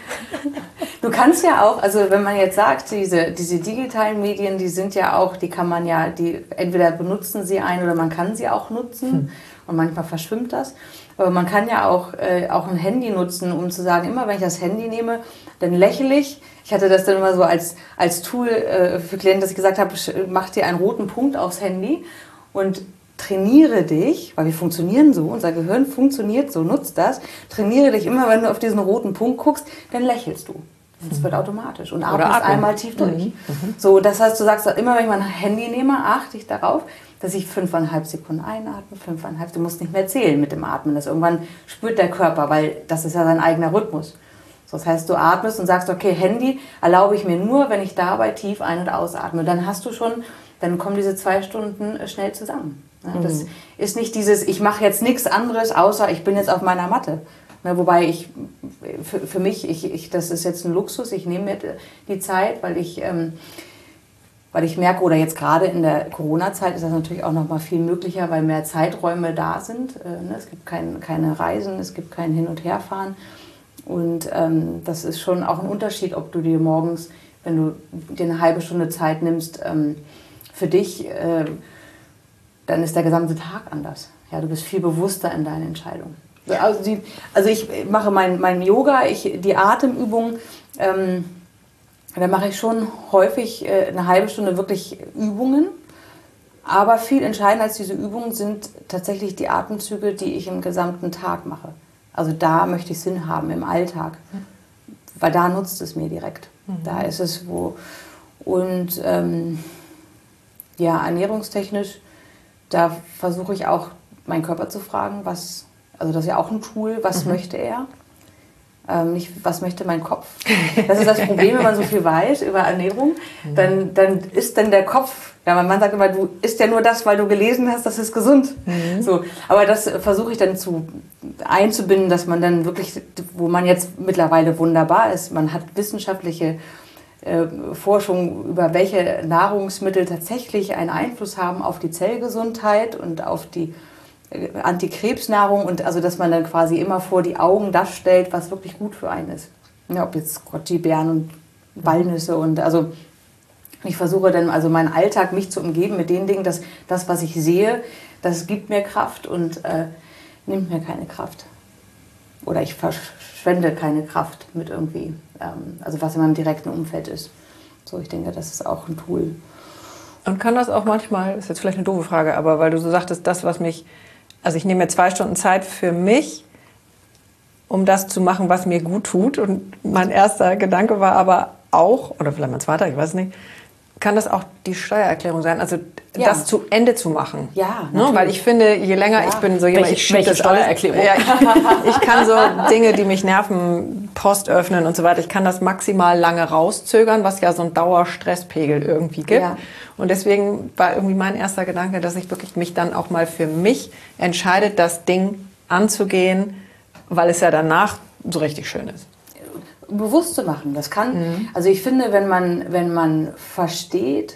Du kannst ja auch, also wenn man jetzt sagt, diese, diese digitalen Medien, die sind ja auch, die kann man ja, die entweder benutzen sie ein oder man kann sie auch nutzen. Hm. Und manchmal verschwimmt das. Aber man kann ja auch, äh, auch ein Handy nutzen, um zu sagen, immer wenn ich das Handy nehme, dann lächle ich. Ich hatte das dann immer so als, als Tool äh, für Klienten, dass ich gesagt habe, mach dir einen roten Punkt aufs Handy und trainiere dich, weil wir funktionieren so, unser Gehirn funktioniert so, nutzt das, trainiere dich immer, wenn du auf diesen roten Punkt guckst, dann lächelst du. Das wird automatisch und atmest einmal tief durch. Mhm. So, das heißt, du sagst immer, wenn ich mein Handy nehme, achte ich darauf, dass ich fünfeinhalb Sekunden einatme, fünfeinhalb, du musst nicht mehr zählen mit dem Atmen. Das irgendwann spürt der Körper, weil das ist ja sein eigener Rhythmus. So, das heißt, du atmest und sagst, okay, Handy erlaube ich mir nur, wenn ich dabei tief ein- und ausatme. Dann hast du schon, dann kommen diese zwei Stunden schnell zusammen. Ja, das mhm. ist nicht dieses, ich mache jetzt nichts anderes, außer ich bin jetzt auf meiner Matte. Na, wobei ich, für, für mich, ich, ich, das ist jetzt ein Luxus, ich nehme mir die Zeit, weil ich, ähm, weil ich merke, oder jetzt gerade in der Corona-Zeit ist das natürlich auch noch mal viel möglicher, weil mehr Zeiträume da sind. Äh, ne? Es gibt kein, keine Reisen, es gibt kein Hin- und Herfahren. Und ähm, das ist schon auch ein Unterschied, ob du dir morgens, wenn du dir eine halbe Stunde Zeit nimmst, ähm, für dich, äh, dann ist der gesamte Tag anders. Ja, du bist viel bewusster in deinen Entscheidungen. Also, die, also ich mache mein, mein Yoga, ich, die Atemübung, ähm, da mache ich schon häufig äh, eine halbe Stunde wirklich Übungen. Aber viel entscheidender als diese Übungen sind tatsächlich die Atemzüge, die ich im gesamten Tag mache. Also da möchte ich Sinn haben im Alltag, weil da nutzt es mir direkt. Mhm. Da ist es wo. Und ähm, ja, ernährungstechnisch, da versuche ich auch meinen Körper zu fragen, was, also das ist ja auch ein Tool, was mhm. möchte er? Ähm, nicht, was möchte mein Kopf? Das ist das Problem, wenn man so viel weiß über Ernährung, dann, dann ist dann der Kopf, ja, mein Mann sagt immer, du isst ja nur das, weil du gelesen hast, das ist gesund. Mhm. So, aber das versuche ich dann zu einzubinden, dass man dann wirklich, wo man jetzt mittlerweile wunderbar ist, man hat wissenschaftliche äh, Forschung über welche Nahrungsmittel tatsächlich einen Einfluss haben auf die Zellgesundheit und auf die Antikrebsnahrung und also, dass man dann quasi immer vor die Augen das stellt, was wirklich gut für einen ist. Ja, ob jetzt Goji-Beeren und Walnüsse und also ich versuche dann also meinen Alltag mich zu umgeben mit den Dingen, dass das, was ich sehe, das gibt mir Kraft und äh, nimmt mir keine Kraft. Oder ich verschwende keine Kraft mit irgendwie, ähm, also was in meinem direkten Umfeld ist. So, ich denke, das ist auch ein Tool. Und kann das auch manchmal, ist jetzt vielleicht eine doofe Frage, aber weil du so sagtest, das, was mich, also ich nehme mir zwei Stunden Zeit für mich, um das zu machen, was mir gut tut. Und mein erster Gedanke war aber auch, oder vielleicht mein zweiter, ich weiß nicht, kann das auch die Steuererklärung sein? Also ja. das zu Ende zu machen. Ja, ne? Weil ich finde, je länger ja. ich bin so jemand, ich schiebe das Steuererklärung. Ja, ich, ich kann so Dinge, die mich nerven, Post öffnen und so weiter, ich kann das maximal lange rauszögern, was ja so einen Dauerstresspegel irgendwie gibt. Ja. Und deswegen war irgendwie mein erster Gedanke, dass ich wirklich mich dann auch mal für mich entscheide, das Ding anzugehen, weil es ja danach so richtig schön ist. Bewusst zu machen. Das kann, mhm. also ich finde, wenn man, wenn man versteht,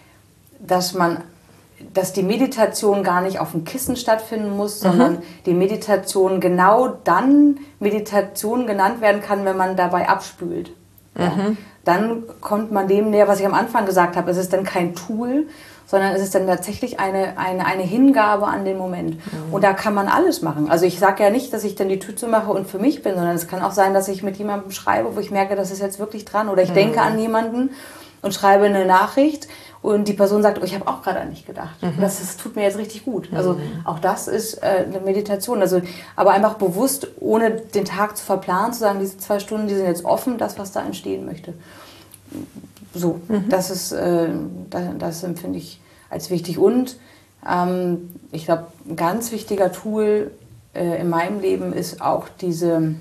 dass man, dass die Meditation gar nicht auf dem Kissen stattfinden muss, sondern mhm. die Meditation genau dann Meditation genannt werden kann, wenn man dabei abspült. Mhm. Ja. Dann kommt man dem näher, was ich am Anfang gesagt habe. Es ist dann kein Tool, sondern es ist dann tatsächlich eine, eine, eine Hingabe an den Moment. Mhm. Und da kann man alles machen. Also ich sage ja nicht, dass ich dann die Tür zumache und für mich bin, sondern es kann auch sein, dass ich mit jemandem schreibe, wo ich merke, das ist jetzt wirklich dran. Oder ich mhm. denke an jemanden und schreibe eine Nachricht und die Person sagt, oh, ich habe auch gerade an dich gedacht. Mhm. Das, das tut mir jetzt richtig gut. Also mhm. auch das ist äh, eine Meditation. Also, aber einfach bewusst, ohne den Tag zu verplanen, zu sagen, diese zwei Stunden, die sind jetzt offen, das, was da entstehen möchte. So, mhm. das ist, äh, das, das empfinde ich als wichtig. Und ähm, ich glaube, ein ganz wichtiger Tool äh, in meinem Leben ist auch diese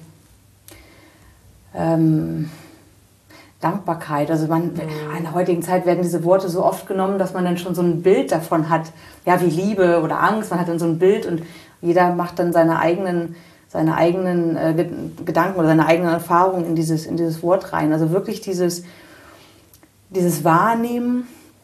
ähm, Dankbarkeit. Also man, mhm. in der heutigen Zeit werden diese Worte so oft genommen, dass man dann schon so ein Bild davon hat, ja, wie Liebe oder Angst. Man hat dann so ein Bild und jeder macht dann seine eigenen, seine eigenen äh, Gedanken oder seine eigenen Erfahrungen in dieses, in dieses Wort rein. Also wirklich dieses, dieses Wahrnehmen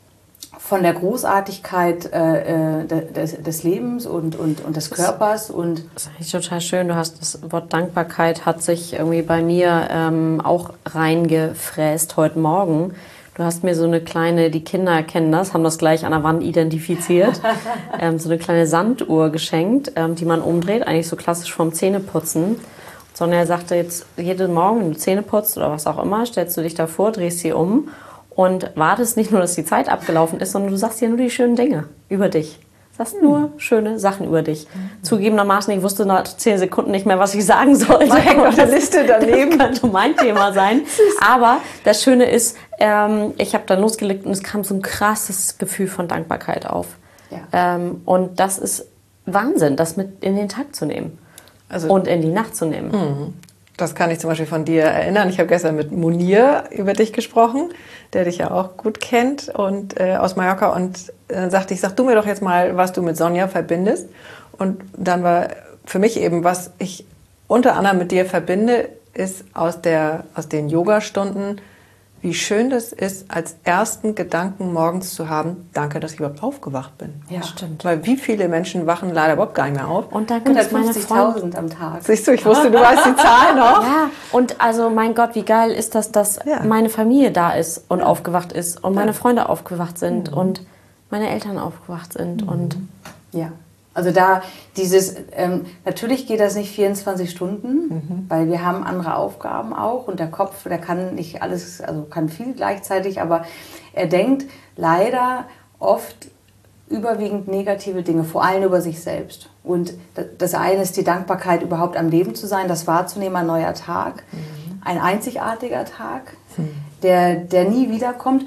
von der Großartigkeit äh, des, des Lebens und, und, und des Körpers. Und das ist eigentlich total schön. Du hast das Wort Dankbarkeit hat sich irgendwie bei mir ähm, auch reingefräst heute Morgen. Du hast mir so eine kleine, die Kinder kennen das, haben das gleich an der Wand identifiziert, ähm, so eine kleine Sanduhr geschenkt, ähm, die man umdreht, eigentlich so klassisch vom Zähneputzen. Sonja sagte jetzt, jeden Morgen, wenn du Zähne putzt oder was auch immer, stellst du dich davor, drehst sie um und wartest nicht nur, dass die Zeit abgelaufen ist, sondern du sagst dir nur die schönen Dinge über dich. Du sagst nur mhm. schöne Sachen über dich. Mhm. Zugegebenermaßen, ich wusste nach zehn Sekunden nicht mehr, was ich sagen sollte. Auf der Liste daneben. Das könnte mein Thema sein. Aber das Schöne ist, ähm, ich habe dann losgelegt und es kam so ein krasses Gefühl von Dankbarkeit auf. Ja. Ähm, und das ist Wahnsinn, das mit in den Tag zu nehmen. Also, und in die Nacht zu nehmen. Mhm. Das kann ich zum Beispiel von dir erinnern. Ich habe gestern mit Munir über dich gesprochen, der dich ja auch gut kennt und äh, aus Mallorca. Und dann sagte ich, sag du mir doch jetzt mal, was du mit Sonja verbindest. Und dann war für mich eben, was ich unter anderem mit dir verbinde, ist aus, der, aus den Yoga-Stunden, wie schön das ist, als ersten Gedanken morgens zu haben, danke, dass ich überhaupt aufgewacht bin. Ja, stimmt. Weil wie viele Menschen wachen leider überhaupt gar nicht mehr auf? Und danke, dass meine hundertfünfzigtausend am Tag. Siehst du, ich wusste, du weißt die Zahl noch. Ja, und also mein Gott, wie geil ist das, dass ja. meine Familie da ist und ja. aufgewacht ist und meine Freunde aufgewacht sind mhm. und meine Eltern aufgewacht sind. Mhm. Und ja. Also da dieses, ähm, natürlich geht das nicht vierundzwanzig Stunden, mhm. weil wir haben andere Aufgaben auch und der Kopf, der kann nicht alles, also kann viel gleichzeitig, aber er denkt leider oft überwiegend negative Dinge, vor allem über sich selbst. Und das eine ist die Dankbarkeit, überhaupt am Leben zu sein, das wahrzunehmen, ein neuer Tag, mhm. ein einzigartiger Tag, mhm. der, der nie wiederkommt.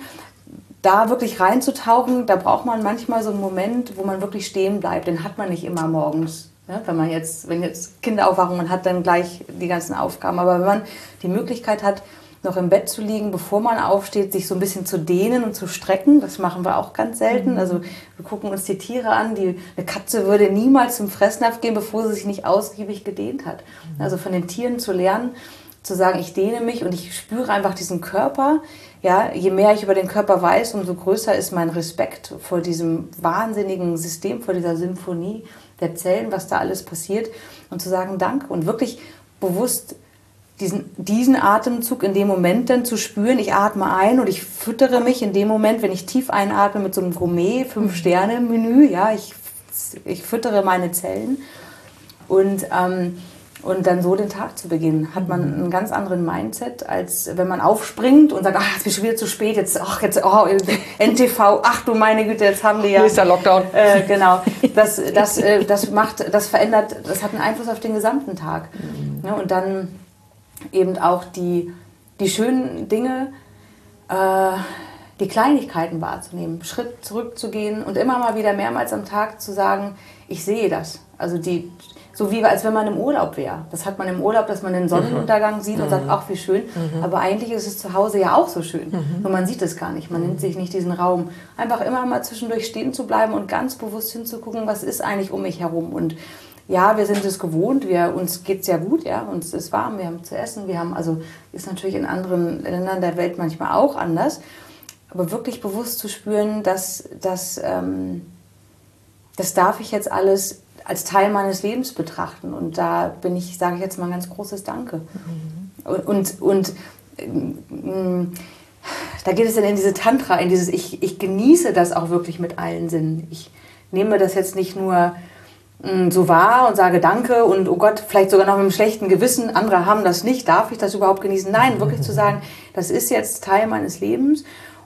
Da wirklich reinzutauchen, da braucht man manchmal so einen Moment, wo man wirklich stehen bleibt. Den hat man nicht immer morgens. Ja, wenn man jetzt, wenn jetzt Kinder aufwachen, man hat dann gleich die ganzen Aufgaben. Aber wenn man die Möglichkeit hat, noch im Bett zu liegen, bevor man aufsteht, sich so ein bisschen zu dehnen und zu strecken, das machen wir auch ganz selten. Mhm. Also wir gucken uns die Tiere an. Die, eine Katze würde niemals zum Fressnapf gehen, bevor sie sich nicht ausgiebig gedehnt hat. Mhm. Also von den Tieren zu lernen, zu sagen, ich dehne mich und ich spüre einfach diesen Körper. Ja, je mehr ich über den Körper weiß, umso größer ist mein Respekt vor diesem wahnsinnigen System, vor dieser Symphonie der Zellen, was da alles passiert. Und zu sagen, Danke und wirklich bewusst diesen, diesen Atemzug in dem Moment dann zu spüren. Ich atme ein und ich füttere mich in dem Moment, wenn ich tief einatme mit so einem Gourmet-Fünf-Sterne-Menü. Ja, ich, ich füttere meine Zellen. Und ähm, Und dann so den Tag zu beginnen, hat man einen ganz anderen Mindset, als wenn man aufspringt und sagt, ach, jetzt bin ich schon wieder zu spät, jetzt, ach, jetzt, oh, N T V, ach du meine Güte, jetzt haben wir ja... Hier ist der Lockdown. Äh, genau, das, das, äh, das macht, das verändert, das hat einen Einfluss auf den gesamten Tag. Mhm. Ja, und dann eben auch die, die schönen Dinge, äh, die Kleinigkeiten wahrzunehmen, Schritt zurückzugehen und immer mal wieder mehrmals am Tag zu sagen, ich sehe das. Also die... So wie als wenn man im Urlaub wäre. Das hat man im Urlaub, dass man den Sonnenuntergang sieht und sagt, ach wie schön. Mhm. Aber eigentlich ist es zu Hause ja auch so schön. Mhm. Nur man sieht es gar nicht. Man nimmt sich nicht diesen Raum. Einfach immer mal zwischendurch stehen zu bleiben und ganz bewusst hinzugucken, was ist eigentlich um mich herum. Und ja, wir sind es gewohnt. Wir, uns geht es ja gut. Ja? Uns ist warm, wir haben zu essen. Wir haben, also ist natürlich in anderen Ländern der Welt manchmal auch anders. Aber wirklich bewusst zu spüren, dass, dass ähm, das darf ich jetzt alles als Teil meines Lebens betrachten. Und da bin ich, sage ich jetzt mal, ein ganz großes Danke. Mhm. Und, und, und äh, da geht es dann in diese Tantra, in dieses, ich, ich genieße das auch wirklich mit allen Sinnen. Ich nehme das jetzt nicht nur äh, so wahr und sage Danke und oh Gott, vielleicht sogar noch mit einem schlechten Gewissen, andere haben das nicht, darf ich das überhaupt genießen? Nein, wirklich zu sagen, das ist jetzt Teil meines Lebens.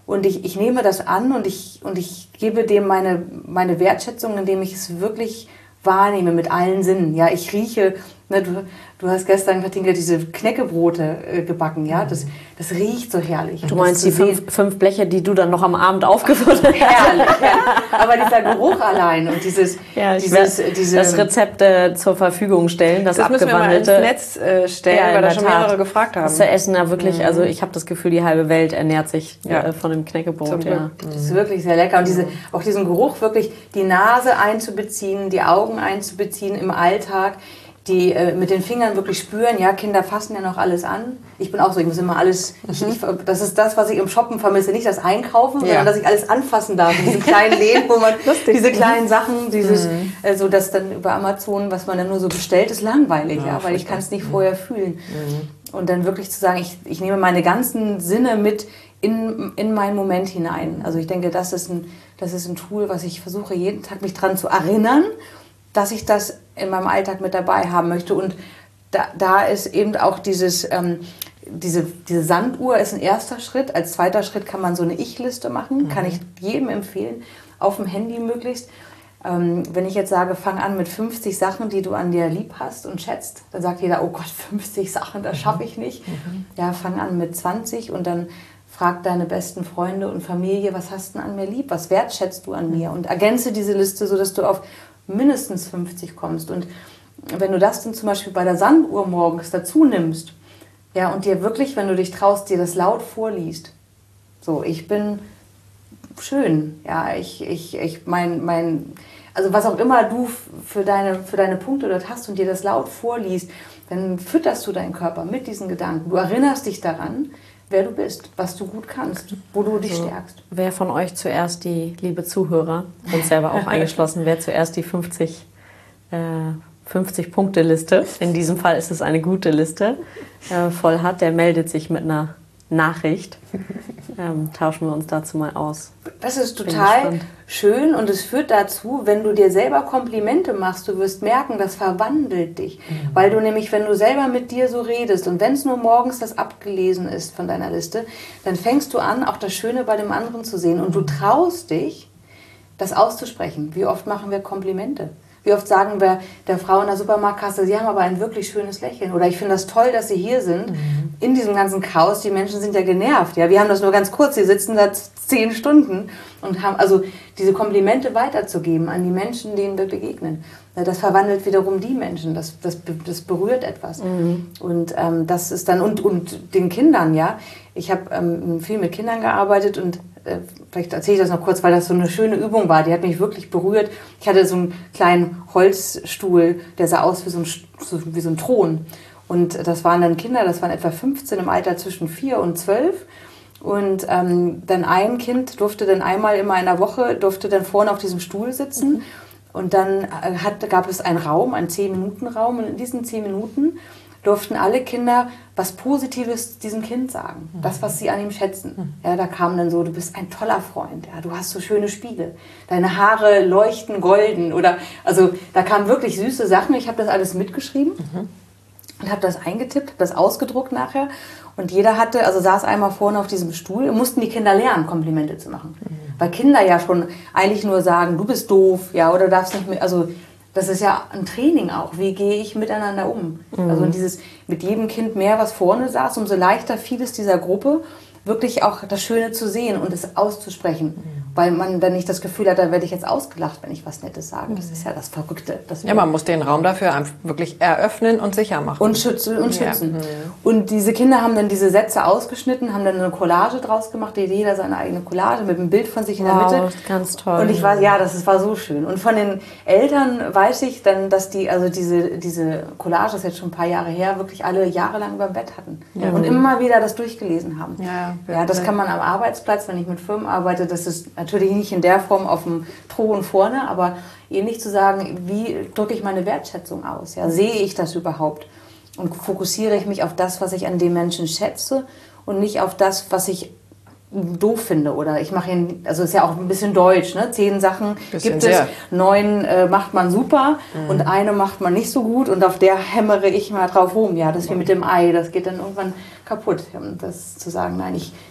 Und ich, ich nehme das an und ich, und ich gebe dem meine, meine Wertschätzung, indem ich es wirklich wahrnehme mit allen Sinnen. Ja, ich rieche, ne, du, du hast gestern, Katinka, diese Knäckebrote äh, gebacken, ja, das, das riecht so herrlich. Du meinst die fünf, fünf Bleche, die du dann noch am Abend aufgefüllt hast? Herrlich, ja. Aber dieser Geruch allein und dieses, ja, ich dieses diese, das Rezept äh, zur Verfügung stellen, das, das abgewandelte. Das müssen wir mal ins Netz äh, stellen, ja, weil da schon mehrere gefragt haben. Das zu essen da wirklich, mhm. also ich habe das Gefühl, die halbe Welt ernährt sich ja. äh, von dem Knäckebrot. Ja. Mhm. Das ist wirklich sehr lecker und diese, auch diesen Geruch wirklich, die Nase einzubeziehen, die Augen einzubeziehen im Alltag, die äh, mit den Fingern wirklich spüren, ja, Kinder fassen ja noch alles an. Ich bin auch so, ich muss immer alles, mhm. ich, ich, das ist das, was ich im Shoppen vermisse, nicht das Einkaufen, ja. sondern dass ich alles anfassen darf, in diesen kleinen Läden, wo man diese kleinen Sachen, dieses, mhm. äh, so das dann über Amazon, was man dann nur so bestellt, ist langweilig, ja, ja weil ich kann es nicht mhm. vorher fühlen. Mhm. Und dann wirklich zu sagen, ich, ich nehme meine ganzen Sinne mit in, in meinen Moment hinein. Also ich denke, das ist ein, das ist ein Tool, was ich versuche, jeden Tag mich dran zu erinnern, dass ich das in meinem Alltag mit dabei haben möchte. Und da, da ist eben auch dieses, ähm, diese, diese Sanduhr ist ein erster Schritt. Als zweiter Schritt kann man so eine Ich-Liste machen. Mhm. Kann ich jedem empfehlen, auf dem Handy möglichst. Ähm, wenn ich jetzt sage, fang an mit fünfzig Sachen, die du an dir lieb hast und schätzt, dann sagt jeder, oh Gott, fünfzig Sachen, das schaffe ich nicht. Mhm. Ja, fang an mit zwanzig und dann frag deine besten Freunde und Familie, was hast du an mir lieb? Was wertschätzt du an mir? Und ergänze diese Liste, sodass du auf mindestens fünfzig kommst. Und wenn du das dann zum Beispiel bei der Sanduhr morgens dazu nimmst, ja, und dir wirklich, wenn du dich traust, dir das laut vorliest. So, ich bin schön, ja, ich, ich, ich, mein, mein, also was auch immer du für deine, für deine Punkte dort hast und dir das laut vorliest, dann fütterst du deinen Körper mit diesen Gedanken. Du erinnerst dich daran, wer du bist, was du gut kannst, wo du dich also, stärkst. Wer von euch zuerst die, liebe Zuhörer, uns selber auch eingeschlossen, wer zuerst die fünfzig, äh, fünfzig-Punkte-Liste, in diesem Fall ist es eine gute Liste, äh, voll hat, der meldet sich mit einer Nachricht. Ähm, tauschen wir uns dazu mal aus. Das ist total schön und es führt dazu, wenn du dir selber Komplimente machst, du wirst merken, das verwandelt dich. Mhm. Weil du nämlich, wenn du selber mit dir so redest und wenn es nur morgens das abgelesen ist von deiner Liste, dann fängst du an, auch das Schöne bei dem anderen zu sehen und du traust dich, das auszusprechen. Wie oft machen wir Komplimente? Wie oft sagen wir der Frau in der Supermarktkasse, sie haben aber ein wirklich schönes Lächeln. Oder ich finde das toll, dass sie hier sind. Mhm. In diesem ganzen Chaos, die Menschen sind ja genervt. Ja? Wir haben das nur ganz kurz, sie sitzen da zehn Stunden und haben also diese Komplimente weiterzugeben an die Menschen, denen wir begegnen. Das verwandelt wiederum die Menschen, das, das, das berührt etwas. Mhm. Und ähm, das ist dann, und, und den Kindern, ja. Ich habe ähm, viel mit Kindern gearbeitet und äh, vielleicht erzähle ich das noch kurz, weil das so eine schöne Übung war, die hat mich wirklich berührt. Ich hatte so einen kleinen Holzstuhl, der sah aus wie so ein, so, wie so ein Thron. Und das waren dann Kinder, das waren etwa fünfzehn im Alter zwischen vier und zwölf. Und ähm, dann ein Kind durfte dann einmal immer in der Woche, durfte dann vorne auf diesem Stuhl sitzen. Mhm. Und dann hat, gab es einen Raum, einen zehn-Minuten-Raum. Und in diesen zehn Minuten durften alle Kinder was Positives diesem Kind sagen. Mhm. Das, was sie an ihm schätzen. Mhm. Ja, da kam dann so, du bist ein toller Freund. Ja, du hast so schöne Spiegel. Deine Haare leuchten golden. Oder, also da kamen wirklich süße Sachen. Ich habe das alles mitgeschrieben. Mhm. Und habe das eingetippt, habe das ausgedruckt nachher. Und jeder hatte, also saß einmal vorne auf diesem Stuhl, mussten die Kinder lernen, Komplimente zu machen. Mhm. Weil Kinder ja schon eigentlich nur sagen, du bist doof, ja, oder darfst nicht mit, also das ist ja ein Training auch. Wie gehe ich miteinander um? Mhm. Also dieses, mit jedem Kind mehr, was vorne saß, umso leichter fiel es dieser Gruppe, wirklich auch das Schöne zu sehen und es auszusprechen. Mhm. Weil man dann nicht das Gefühl hat, da werde ich jetzt ausgelacht, wenn ich was Nettes sage. Das ist ja das Verrückte. Das ja, man muss den Raum dafür einfach wirklich eröffnen und sicher machen. Und schützen. Und, schützen. Ja. Und diese Kinder haben dann diese Sätze ausgeschnitten, haben dann eine Collage draus gemacht, jeder seine eigene Collage mit einem Bild von sich in wow, der Mitte. Ganz toll. Und ich weiß, ja, das war so schön. Und von den Eltern weiß ich dann, dass die, also diese, diese Collage, das ist jetzt schon ein paar Jahre her, wirklich alle jahrelang beim Bett hatten. Ja. Und immer wieder das durchgelesen haben. Ja, ja, ja, das kann man am Arbeitsplatz, wenn ich mit Firmen arbeite, das ist natürlich nicht in der Form auf dem Thron vorne, aber ähnlich zu sagen, wie drücke ich meine Wertschätzung aus? Ja, sehe ich das überhaupt? Und fokussiere ich mich auf das, was ich an dem Menschen schätze und nicht auf das, was ich doof finde. Oder ich mache ihn, also ist ja auch ein bisschen deutsch, ne? Zehn Sachen bisschen gibt sehr. es, neun äh, macht man super mhm. und eine macht man nicht so gut und auf der hämmere ich mal drauf rum. Ja, das wie mit dem Ei, das geht dann irgendwann kaputt. Das zu sagen, nein, ich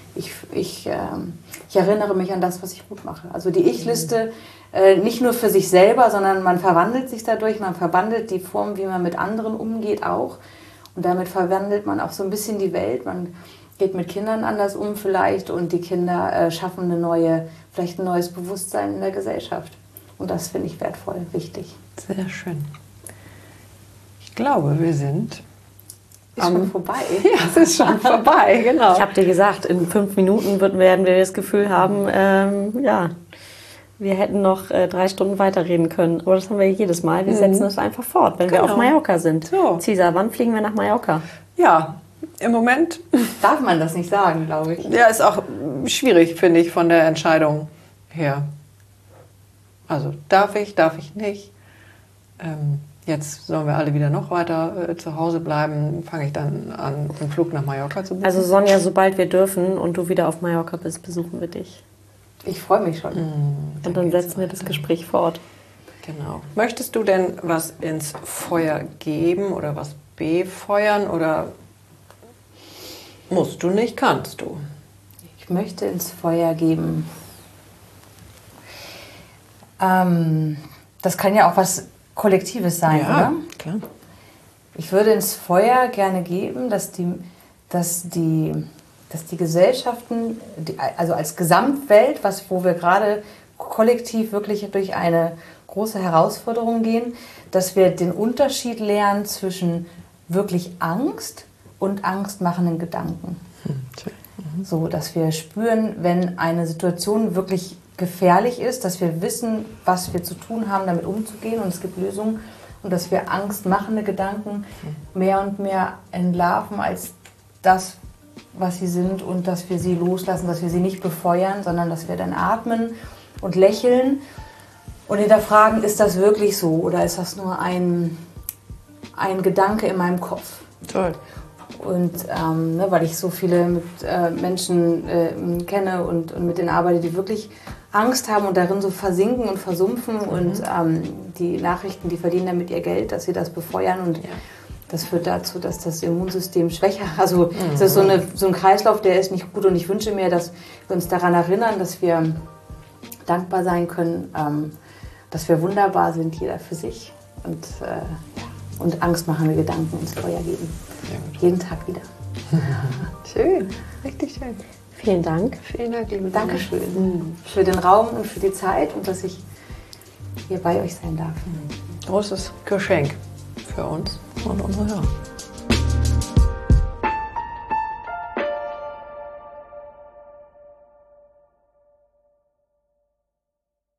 ich, ich, äh, ich erinnere mich an das, was ich gut mache. Also die Ich-Liste äh, nicht nur für sich selber, sondern man verwandelt sich dadurch, man verwandelt die Form, wie man mit anderen umgeht auch. Und damit verwandelt man auch so ein bisschen die Welt. Man geht mit Kindern anders um vielleicht und die Kinder äh, schaffen eine neue, vielleicht ein neues Bewusstsein in der Gesellschaft. Und das finde ich wertvoll, wichtig. Sehr schön. Ich glaube, wir sind... Ist schon um, vorbei. Ja, es ist schon vorbei, genau. Ich habe dir gesagt, in fünf Minuten wird, werden wir das Gefühl haben, ähm, ja, wir hätten noch äh, drei Stunden weiterreden können. Aber das haben wir jedes Mal. Wir mhm. setzen es einfach fort, wenn genau. wir auf Mallorca sind. So. Cesar, wann fliegen wir nach Mallorca? Ja, im Moment... Darf man das nicht sagen, glaube ich. Ja, ist auch schwierig, finde ich, von der Entscheidung her. Also darf ich, darf ich nicht. Ähm, jetzt sollen wir alle wieder noch weiter äh, zu Hause bleiben. Fange ich dann an, den Flug nach Mallorca zu buchen. Also Sonja, sobald wir dürfen und du wieder auf Mallorca bist, besuchen wir dich. Ich freue mich schon. Mhm, und dann setzen wir das Gespräch fort. Genau. Möchtest du denn was ins Feuer geben oder was befeuern oder musst du nicht, kannst du? Ich möchte ins Feuer geben. Ähm, das kann ja auch was Kollektives sein, ja, oder? Klar. Ich würde ins Feuer gerne geben, dass die, dass die, dass die Gesellschaften, die, also als Gesamtwelt, was, wo wir gerade kollektiv wirklich durch eine große Herausforderung gehen, dass wir den Unterschied lernen zwischen wirklich Angst und angstmachenden Gedanken. Hm. Mhm. So, dass wir spüren, wenn eine Situation wirklich gefährlich ist, dass wir wissen, was wir zu tun haben, damit umzugehen und es gibt Lösungen und dass wir angstmachende Gedanken mehr und mehr entlarven als das, was sie sind und dass wir sie loslassen, dass wir sie nicht befeuern, sondern dass wir dann atmen und lächeln und hinterfragen, ist das wirklich so oder ist das nur ein, ein Gedanke in meinem Kopf? Toll. Und ähm, ne, weil ich so viele mit, äh, Menschen äh, kenne und, und mit denen arbeite, die wirklich Angst haben und darin so versinken und versumpfen mhm. und ähm, die Nachrichten, die verdienen damit ihr Geld, dass sie das befeuern und ja. das führt dazu, dass das Immunsystem schwächer, also mhm. das ist so, eine, so ein Kreislauf, der ist nicht gut und ich wünsche mir, dass wir uns daran erinnern, dass wir dankbar sein können, ähm, dass wir wunderbar sind, jeder für sich und, äh, ja, und angstmachende Gedanken ins Feuer geben. Jeden Tag wieder. Schön, richtig schön. Vielen Dank. Vielen Dank, liebe Dankeschön mhm. für den Raum und für die Zeit und dass ich hier bei euch sein darf. Großes Geschenk für uns und unsere Hörer.